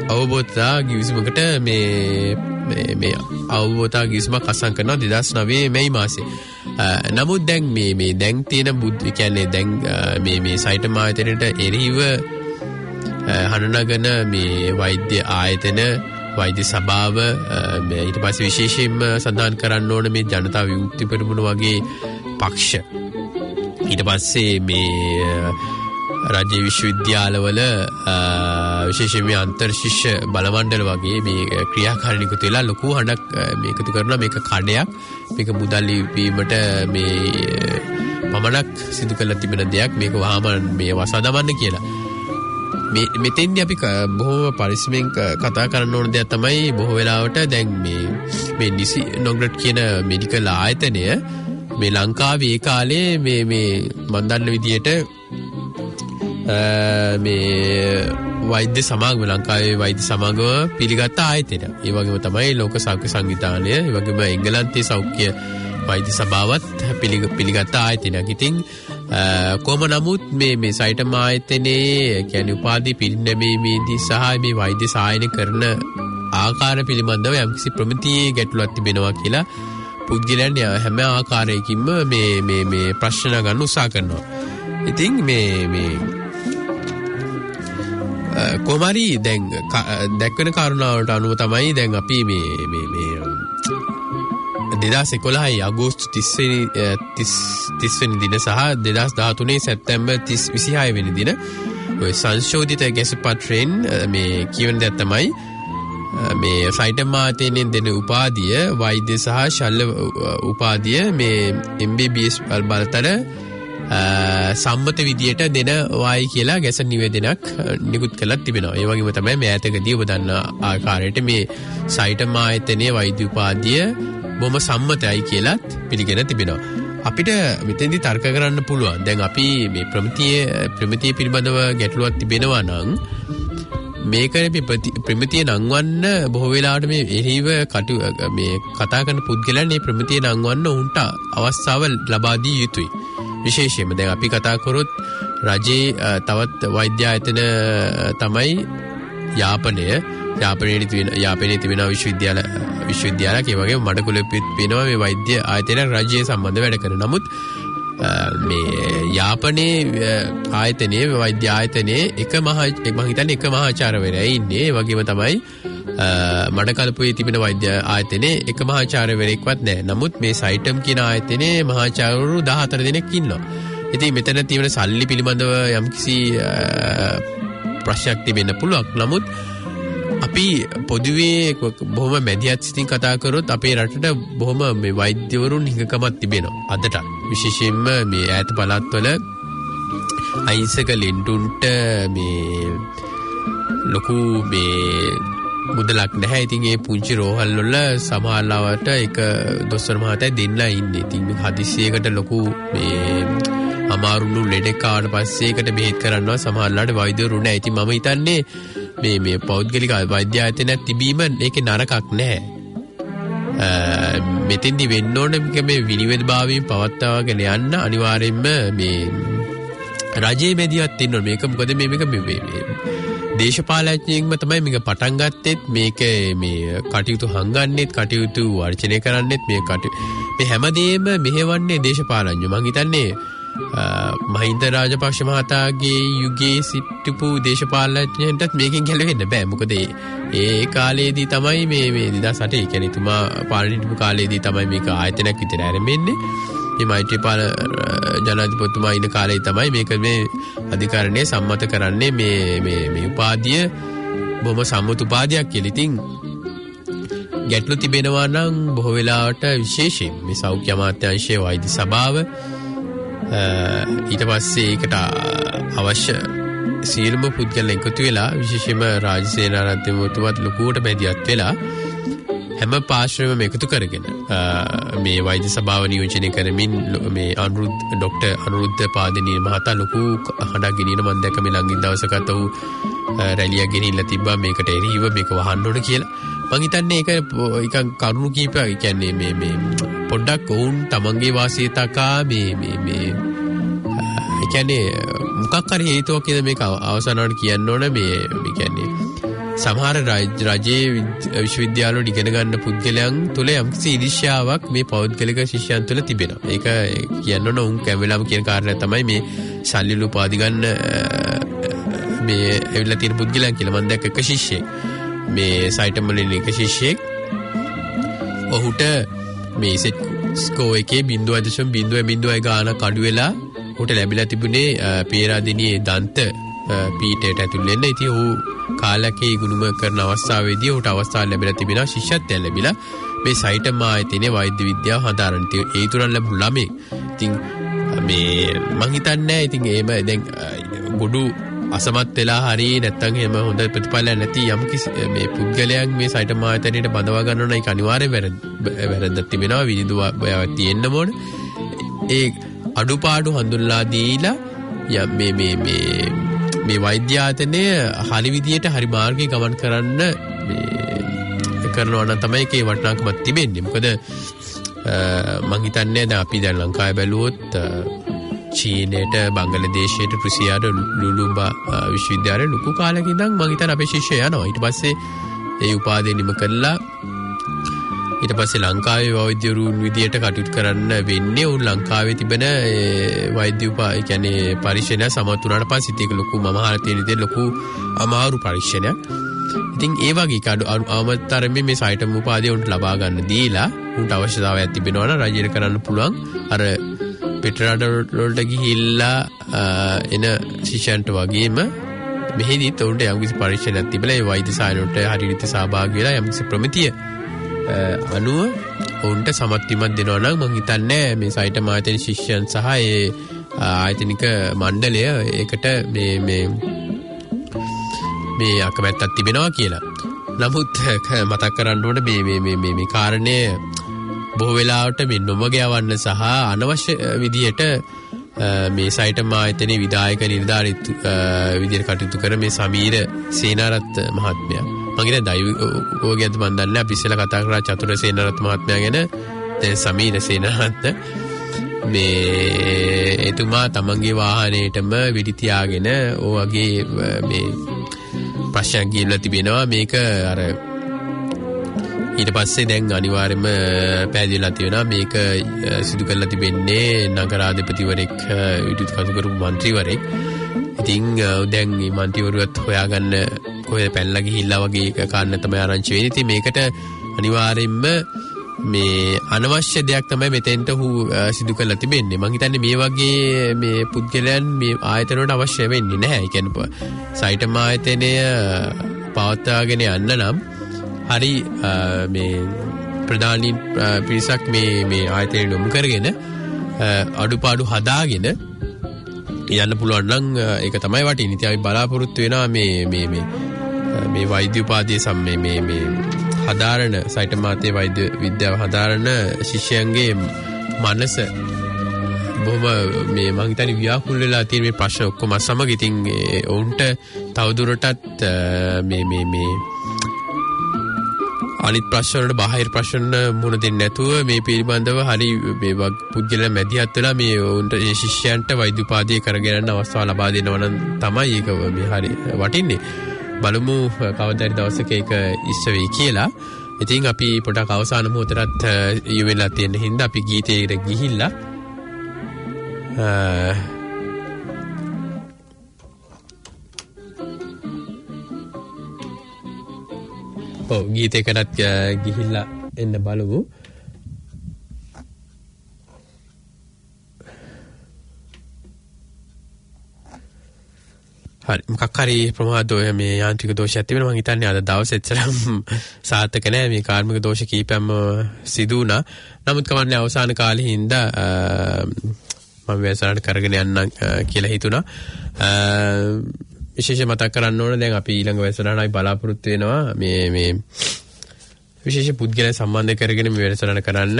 අවබෝධතා ගිවිසුමකට මේ මේ මේ අවබෝධතා ගිවිසුමක් අසං කරනවා දෙදහස් නවය මැයි මාසේ. නමුත් දැන් මේ මේ දැන් තියෙන බුද්ධ කියන්නේ දැන් මේ මේ සයිටම් ආයතනයට එරෙහිව හඬනගන මේ වෛද්‍ය ආයතන වෛද්‍ය සභාව ඊට පස්සේ විශේෂයෙන්ම සඳහන් කරන්න ඕන මේ ජනතා විමුක්ති පෙරමුණ වගේ පක්ෂ ඊට පස්සේ මේ රාජ්‍ය විශ්වවිද්‍යාලවල විශේෂයෙන්ම අන්තර් ශිෂ්‍ය බලමණ්ඩල වගේ මේ ක්‍රියාකාරීනිකුත් වෙලා ලොකු හඬක් මේකතු කරනවා මේක කඩයක් මේක මුදල් වීමට මේ පමණක් සිදු කරලා තිබෙන දෙයක් මේක වහාම මේ වසා දමන්න කියලා. මේ මෙතෙන්දී අපි බොහෝ පරිස්සමෙන් කතා කරන්න ඕන දෙයක් තමයි බොහෝ වෙලාවට දැන් මේ මේ නිසි නොග්‍රට් කියන මෙඩිකල් ආයතනය මේ ලංකාවේ ඒ කාලේ මේ මේ මන් දන්න විදියට මේ වෛද්‍ය සමාගම ලංකාවේ වෛද්‍ය සමාගම පිළිගත් ආයතනය. ඒ වගේම තමයි ලෝක සෞඛ්‍ය සංවිධානය, ඒ වගේම එංගලන්තයේ සෞඛ්‍ය වෛද්‍ය සභාවත් පිළිගත් ආයතනයක්. ඉතින් කොහොම නමුත් මේ මේ සයිටම් ආයතනයේ කියන්නේ උපාධි පිරිනැමීමේදී සහ මේ වෛද්‍ය සායන කරන ආකාර පිළිබඳව යම්කිසි ප්‍රමිතියේ ගැටලුවක් තිබෙනවා කියලා පුද්ගලයන් හැම ආකාරයකින්ම මේ මේ මේ ප්‍රශ්න ගන්න උත්සාහ කරනවා. ඉතින් මේ මේ කොමාරි දැන් දැක්වෙන කාරණාවට අනුව තමයි දැන් අපි මේ මේ මේ දෙදහස් එකොළහයි අගෝස්තු තිස් වෙනි දින සහ දෙදහස් දහතුනේ සැප්තැම්බර් විසිහය වෙනි දින ඔය සංශෝධිත ගැසටපත්‍රයෙන් මේ කියවන දෙයක් තමයි මේ සයිටම් ආයතනයෙන් දෙන උපාධිය වෛද්‍ය සහ ශල්‍ය උපාධිය මේ එම් බී බී එස් බලතල සම්මත විදියට දෙන වායි කියලා ගැසට් නිවේදනයක් නිකුත් කළා තිබෙනවා. ඒ වගේම තමයි මේ ඈතකදී ඔබ දන්න ආකාරයට මේ සයිටම් ආයතනයේ වෛද්‍ය උපාධිය බොහොම සම්මතයි කියලාත් පිළිගෙන තිබෙනවා. අපිට මෙතෙන්දී තර්ක කරන්න පුළුවන්. දැන් අපි මේ ප්‍රමිතිය ප්‍රමිතිය පිළිබඳව ගැටලුවක් තිබෙනවා නම් මේක ප්‍රමිතිය නංවන්න බොහෝ වෙලාවට මේ එහිව කටු මේ කතා කරන පුද්ගලයන් මේ ප්‍රමිතිය නංවන්න උන්ට අවස්ථාව ලබා දී යුතුයි. විශේෂයෙන්ම දැන් අපි කතා කරොත් රජයේ තවත් වෛද්‍ය ආයතන තමයි යාපනය යාපනයේ තිබෙන යාපනයේ තිබෙන විශ්වවිද්‍යාල විශ්වවිද්‍යාලයක් ඒ වගේම මඩකුලෙත් වෙනවා මේ වෛද්‍ය ආයතන රජයේ සම්බන්ධ වැඩ කරන. නමුත් මේ යාපනයේ ආයතනයේ වෛද්‍ය ආයතනයේ එක මහා මම හිතන්නේ එක මහාචාර්යවරයා ඉන්නේ. ඒ වගේම තමයි මඩකලපුවේ තිබෙන වෛද්‍ය ආයතනයේ එක මහාචාර්යවරයෙක්වත් නැහැ. නමුත් මේ සයිටම් කියන ආයතනයේ මහාචාර්යවරු දහහතර දෙනෙක් ඉන්නවා. ඉතින් මෙතන තියෙන සල්ලි පිළිබඳව යම්කිසි ප්‍රශ්නයක් තිබෙන්න පුළුවන්. නමුත් අපි පොදුවේ බොහොම මැදිහත් සිතින් කතා කරොත් අපේ රටට බොහොම මේ වෛද්‍යවරුන් හිඟකමක් තිබෙනවා අදට. විශේෂයෙන්ම මේ ඈත පළාත්වල අහිංසක ලෙන්ඩුන්ට මේ ලොකු මේ මුදලක් නැහැ. ඉතින් ඒ පුංචි රෝහල් වල සමහරවට එක දොස්තර මහත්තයා දෙන්නලා ඉන්නේ. ඉතින් හදිසියකට ලොකු මේ අමාරුණු ලෙඩෙක් ආවට පස්සේ ඒකට බෙහෙත් කරනවා සමහරලාට වෛද්‍යවරු නැහැ. ඉතින් මම හිතන්නේ මේ මේ පෞද්ගලික වෛද්‍ය ආයතනයක් තිබීම ඒකේ නරකක් නැහැ. මෙතෙන්දි වෙන්න ඕනේ මේ විනිවිදභාවයෙන් පවත්වාගෙන යන්න අනිවාර්යයෙන්ම මේ රජයේ මැදිහත් ඉන්න ඕනේ. මේක මොකද මේ මේක මේ දේශපාලඥයෙක්ම තමයි මේක පටන් ගත්තෙත් මේක මේ කටයුතු හංගන්නෙත් කටයුතු වර්ජනය කරන්නෙත් මේ කටයුතු මේ හැමදේම මෙහෙවන්නේ දේශපාලඥයෝ. මං හිතන්නේ මහින්ද රාජපක්ෂ මහතාගේ යුගයේ සිටපු දේශපාලඥයන්ටත් මේකෙන් ගැලවෙන්න බෑ. මොකද ඒ කාලේදී තමයි මේ මේ දෙදහස් අටේ කියන්නේ තුමා පාලනය හිටපු කාලේදී තමයි මේක ආයතනයක් විතර ආරම්භෙන්නේ. මේ මෛත්‍රීපාල ජනාධිපතිතුමා ඉන්න කාලේ තමයි මේක මේ අධිකරණය සම්මත කරන්නේ මේ මේ මේ උපාධිය බොහොම සම්මත උපාධියක් කියලා. ඉතින් ගැටලු තිබෙනවා නම් බොහෝ වෙලාවට විශේෂයෙන් මේ සෞඛ්‍ය අමාත්‍යාංශයේ වෛද්‍ය සභාව ඊට පස්සේ ඒකට අවශ්‍ය සියලුම පුද්ගලයන් එකතු වෙලා විශේෂයෙන්ම රාජසේනාරත්නතුමත් ලොකුවට මැදිහත් වෙලා හැම පාර්ශ්වයම එකතු කරගෙන මේ වෛද්‍ය සභාව නියෝජනය කරමින් මේ අනුරුද්ධ ડોક્ટર අනුරුද්ධ පාදිනී මහතා ලොකු හඬක් ගෙනියන මම දැක්ක මේ ළඟින් දවසකට උ රැලියක් ගෙනින්න තිබ්බා මේකට එරෙහිව මේක වහන්න ඕන කියලා. මම හිතන්නේ ඒක නිකන් කරුණු කීපයක් කියන්නේ මේ මේ පොඩ්ඩක් වුන් තමන්ගේ වාසිය තකා මේ මේ මේ ඒ කියන්නේ මොකක් හරි හේතුවක් කියලා මේක අවසානවට කියන්න ඕන. මේ මේ කියන්නේ සමහර රජයේ විශ්වවිද්‍යාලවල ඉගෙන ගන්න පුද්ගලයන් තුළ යම්කිසි ඉරිෂ්‍යාවක් මේ පෞද්ගලික ශිෂ්‍යයන් තුළ තිබෙනවා. ඒක කියන්න ඕන උන් කැමෙලාම කියන කාරණය තමයි මේ ශල්‍යලු උපාධි ගන්න මේ ඇවිල්ලා තියෙන පුද්ගලයන් කියලා. මම දැක්ක එක ශිෂ්‍යෙක් මේ සයිටම් වලින් එක ශිෂ්‍යෙක් ඔහුට මේ සෙට් ස්කෝ එකේ zero point zero zero ගානක් අඩු වෙලා ඔහුට ලැබිලා තිබුණේ පේරාදෙණියේ දන්ත පීඨයට ඇතුල් වෙන්න. ඉතින් ඔහු කාලකේ ගුණම කරන අවස්ථාවේදී ඔහුට අවස්ථාව ලැබිලා තිබෙනවා ශිෂ්‍යත්වය ලැබිලා මේ සයිටම් ආයතනයේ වෛද්‍ය විද්‍යාව හදාරන. ඒ තුරන් ලැබු ළමයි. ඉතින් මේ මං හිතන්නේ ඉතින් එහෙම දැන් ගොඩු අසමත් වෙලා හරි නැත්නම් එහෙම හොඳ ප්‍රතිඵල නැති යම් කිසි මේ පුද්ගලයන් මේ සයිටම් ආයතනයට බඳවා ගන්න ඕන. ඒක අනිවාර්යයෙන් වැරද්දක් තිබෙනවා. විනිදුවක් තියෙන්න ඕන. ඒ අඩුපාඩු හඳුන්ලා දීලා මේ මේ මේ මේ වෛද්‍ය ආයතනය හරි විදියට හරි මාර්ගයේ ගමන් කරන්න මේ කරනවා නම් තමයි ඒකේ වටිනාකමක් තිබෙන්නේ. මොකද මම හිතන්නේ දැන් අපි දැන් ලංකාවේ බැලුවොත් චීනයට බංගලාදේශයට රුසියාට ලුලුම්බා විශ්වවිද්‍යාලේ ලොකු කාලයක ඉඳන් මම හිතන්නේ අපේ ශිෂ්‍යය යනවා. ඊට පස්සේ ඒ උපාධිය නිම කරලා ඊට පස්සේ ලංකාවේ වෛද්‍යවරුන් විදියට කටයුතු කරන්න වෙන්නේ උන් ලංකාවේ තිබෙන වෛද්‍ය උපා ඒ කියන්නේ පරීක්ෂණ සමත් වුණාට පස්සේ ඒක ලොකු මම අහලා තියෙන විදිහට ලොකු අමාරු පරීක්ෂණයක්. ඉතින් ඒ වගේ කඩ අමතරමේ මේ සයිටම් උපාධිය උන්ට ලබා ගන්න දීලා උන්ට අවශ්‍යතාවයක් තිබෙනවා නම් රජයට කරන්න පුළුවන් අර පිටරට වලට ගිහිල්ලා එන ශිෂ්‍යයන්ට වගේම මෙහෙදිත් උන්ට යම්කිසි පරීක්ෂණයක් තිබිලා ඒ වෛද්‍ය සායනට හරියට සහභාගී වෙලා යම්කිසි ප්‍රමිතිය අනුව ඔවුන්ට සමත්වීමක් දෙනවා නම් මම හිතන්නේ මේ සයිටම් ආයතන ශිෂ්‍යයන් සහ ඒ ආයතනික මණ්ඩලය ඒකට මේ මේ මේ අකමැත්තක් තිබෙනවා කියලා. නමුත් මතක් කරන්න ඕනේ මේ මේ මේ මේ මේ කාරණේ බොහෝ වෙලාවට මේ නොමග යවන්න සහ අනවශ්‍ය විදියට මේ සයිටම් ආයතනයේ විධායක නිලධාරීත් විදියට කටයුතු කර මේ සමීර සේනාරත් මහත්මයා මම කියන දෛවෝගයන්ත මන් දන්නේ අපි ඉස්සෙල්ලා කතා කරා චතුර සේනාරත් මහත්මයා ගැන. දැන් සමීර සේනාරත් මේ එතුමා තමන්ගේ වාහනේටම වෙඩි තියාගෙන ඔයගේ මේ ප්‍රශ්නයක් ගිහිල්ලා තිබෙනවා. මේක අර ඊට පස්සේ දැන් අනිවාර්යයෙන්ම පැහැදිලිලා තියෙනවා මේක සිදු කරලා තිබෙන්නේ නගරාධිපතිවරයෙක් විදුලි කතුකරු මන්ත්‍රීවරයෙක්. ඉතින් දැන් මේ මන්ත්‍රීවරුවත් හොයාගන්න කොහෙද පැනලා ගිහිල්ලා වගේ කාරණා තමයි ආරංචි වෙන්නේ. ඉතින් මේකට අනිවාර්යයෙන්ම මේ අනවශ්‍ය දෙයක් තමයි මෙතෙන්ට හු සිදු කරලා තිබෙන්නේ. මම හිතන්නේ මේ වගේ මේ පුද්ගලයන් මේ ආයතන වලට අවශ්‍ය වෙන්නේ නැහැ. ඒ කියන්නේ සයිටම් ආයතනය පවත්වාගෙන යන්න නම් හරි මේ ප්‍රධානී පිරිසක් මේ මේ ආයතනය යොමු කරගෙන අඩුපාඩු හදාගෙන යන්න පුළුවන් නම් ඒක තමයි වටින්නේ. ඉතින් අපි බලාපොරොත්තු වෙනවා මේ මේ මේ මේ වෛද්‍ය උපාධිය සම්මේ මේ මේ හදාරන සයිටම් ආයතනයේ වෛද්‍ය විද්‍යාව හදාරන ශිෂ්‍යයන්ගේ මනස බොහොම මේ මං හිතන්නේ ව්‍යාකූල වෙලා තියෙන මේ ප්‍රශ්න ඔක්කොම සමග ඉතින් ඔවුන්ට තවදුරටත් මේ මේ මේ අනිත් ප්‍රශ්න වලට බාහිර ප්‍රශ්න මුහුණ දෙන්නේ නැතුව මේ පිළිබඳව හරි මේ පුද්ගලයන් මැදිහත් වෙලා මේ උන්ට ඒ ශිෂ්‍යයන්ට වෛද්‍ය උපාධිය කරගෙන යන අවස්ථාව ලබා දෙනවා නම් තමයි ඒක මේ හරි වටින්නේ. බලමු කවදාද දවසක ඒක ඉස්ස වෙයි කියලා. ඉතින් අපි පොඩක් අවසාන මොහොතට ඊ වෙලා තියෙන හින්දා අපි ගීතේට ගිහිල්ලා ඔව් ගීතයකටත් ගිහිල්ලා එන්න බලමු. හරි මොකක් හරි ප්‍රමාදෝය මේ යාන්ත්‍රික දෝෂයක් තිබෙනවා. මම හිතන්නේ අද දවසේ එච්චරම් සාර්ථක නැහැ. මේ කාර්මික දෝෂ කීපයක්ම සිදු වුණා. නමුත් කවන්නේ අවසාන කාලේ හින්දා මම වැසරට කරගෙන යන්න කියලා හිතුණා. විශේෂ මතක් කරන්න ඕන දැන් අපි ඊළඟ වැසරටයි බලාපොරොත්තු වෙනවා මේ මේ විශේෂ පුද්ගලයන් සම්බන්ධ කරගෙන මේ වැසරට කරන්න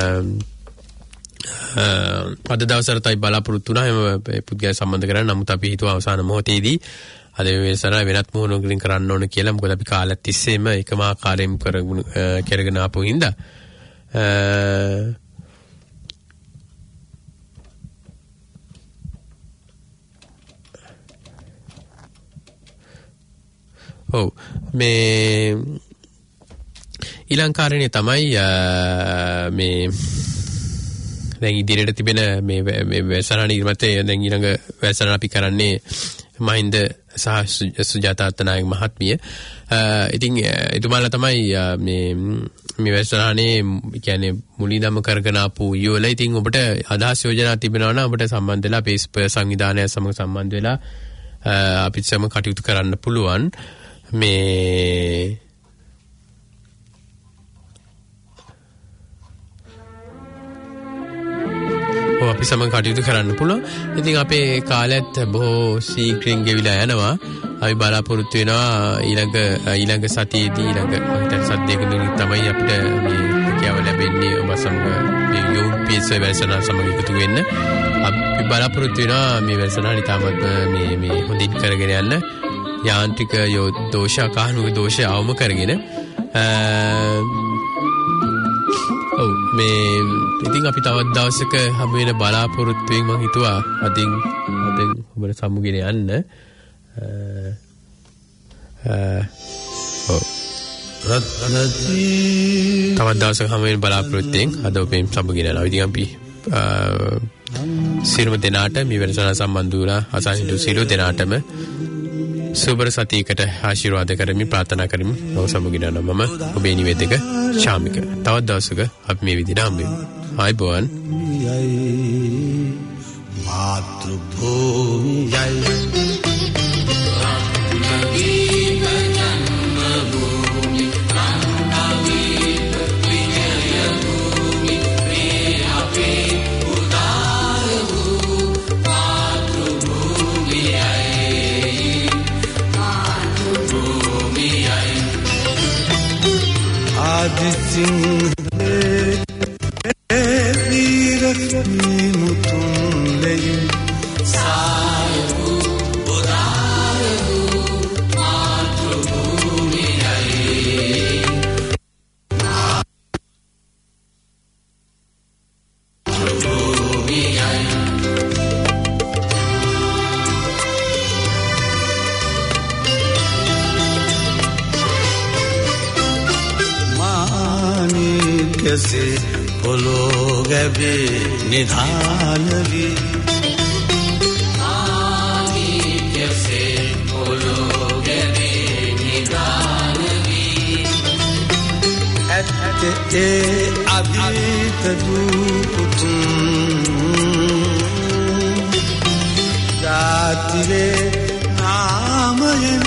අද දවසටයි බලාපොරොත්තු වුණා. එහෙම පුද්ගලයන් සම්බන්ධ කරන්න. නමුත් අපි හිතුවා අවසාන මොහොතේදී අද මේ වැසර වෙනත් මොහොනකින් කරන්න ඕන කියලා. මොකද අපි කාලයක් තිස්සේම එකම ආකාරයෙන් කරගෙන ආපු හින්දා ඔව් මේ ඊළඟ කාරණේ තමයි මේ දැන් ඉදිරියට තිබෙන මේ මේ වැසරණ නිර්මතේ දැන් ඊළඟ වැසරණ අපි කරන්නේ මහින්ද සහ සුජාතා අත්තනායක මහත්මිය. ඉතින් එතුමාලා තමයි මේ මේ වැසරණේ කියන්නේ මුලින්ම කරගෙන ආපු යෝල. ඉතින් ඔබට අදහස් යෝජනා තිබෙනවා නම් ඔබට සම්බන්ධ වෙලා පේස්ප සංවිධානය සමග සම්බන්ධ වෙලා අපිත් සම කටයුතු කරන්න පුළුවන්. මේ අපි සමග කටයුතු කරන්න පුළුවන්. ඉතින් අපේ කාලයත් බොහෝ ශීඝ්‍රයෙන් ගෙවිලා යනවා. අපි බලාපොරොත්තු වෙනවා ඊළඟ ඊළඟ සතියේදී ඊළඟ මහිතන් සද්දයකදී තමයි අපිට මේ කියව ලැබෙන්නේ ඔබ සමග මේ යෝපීස් වැසන සමග එකතු වෙන්න. අපි බලාපොරොත්තු වෙනවා මේ වැසන ඉතාමත් මේ මේ හොඳින් කරගෙන යන්න. යාන්ත්‍රික දෝෂ කාහනුක දෝෂ අවම කරගෙන ඔව් මේ ඉතින් අපි තවත් දවසක හමු වෙන බලාපොරොත්තු වෙමින් මම හිතුවා අදින් අදින් ඔබට සමුගෙන යන්න ඔව් රත්නදී තවත් දවසක හමු වෙන බලාපොරොත්තු වෙමින් අද ඔබෙන් සමුගෙන යනවා. ඉතින් අපි සියලුම දෙනාට මේ වෙනසන සම්බන්ධ වුණා අසහිඳු සියලු දෙනාටම සුබර සතියකට ආශිර්වාද කරමි ප්‍රාර්ථනා කරමි. ඔබ සමුගෙන යනවා මම ඔබේ නිවේදක ශාමික. තවත් දවසක අපි මේ විදිහට හම්බ වෙමු. ආයිබෝවන්. මාතෘභූමියයි आदि सिंह वीर मुतुम ले सायु बुदायु मातृभूमि मातृभूमि कैसे बोलो गबे निधान ली कैसे बोलो गबे निधान ली ए अभीत दूपुतुम जाति रे नामयन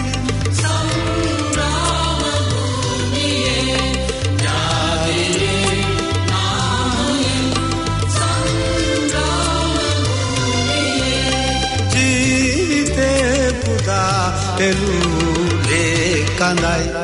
Pelule kanay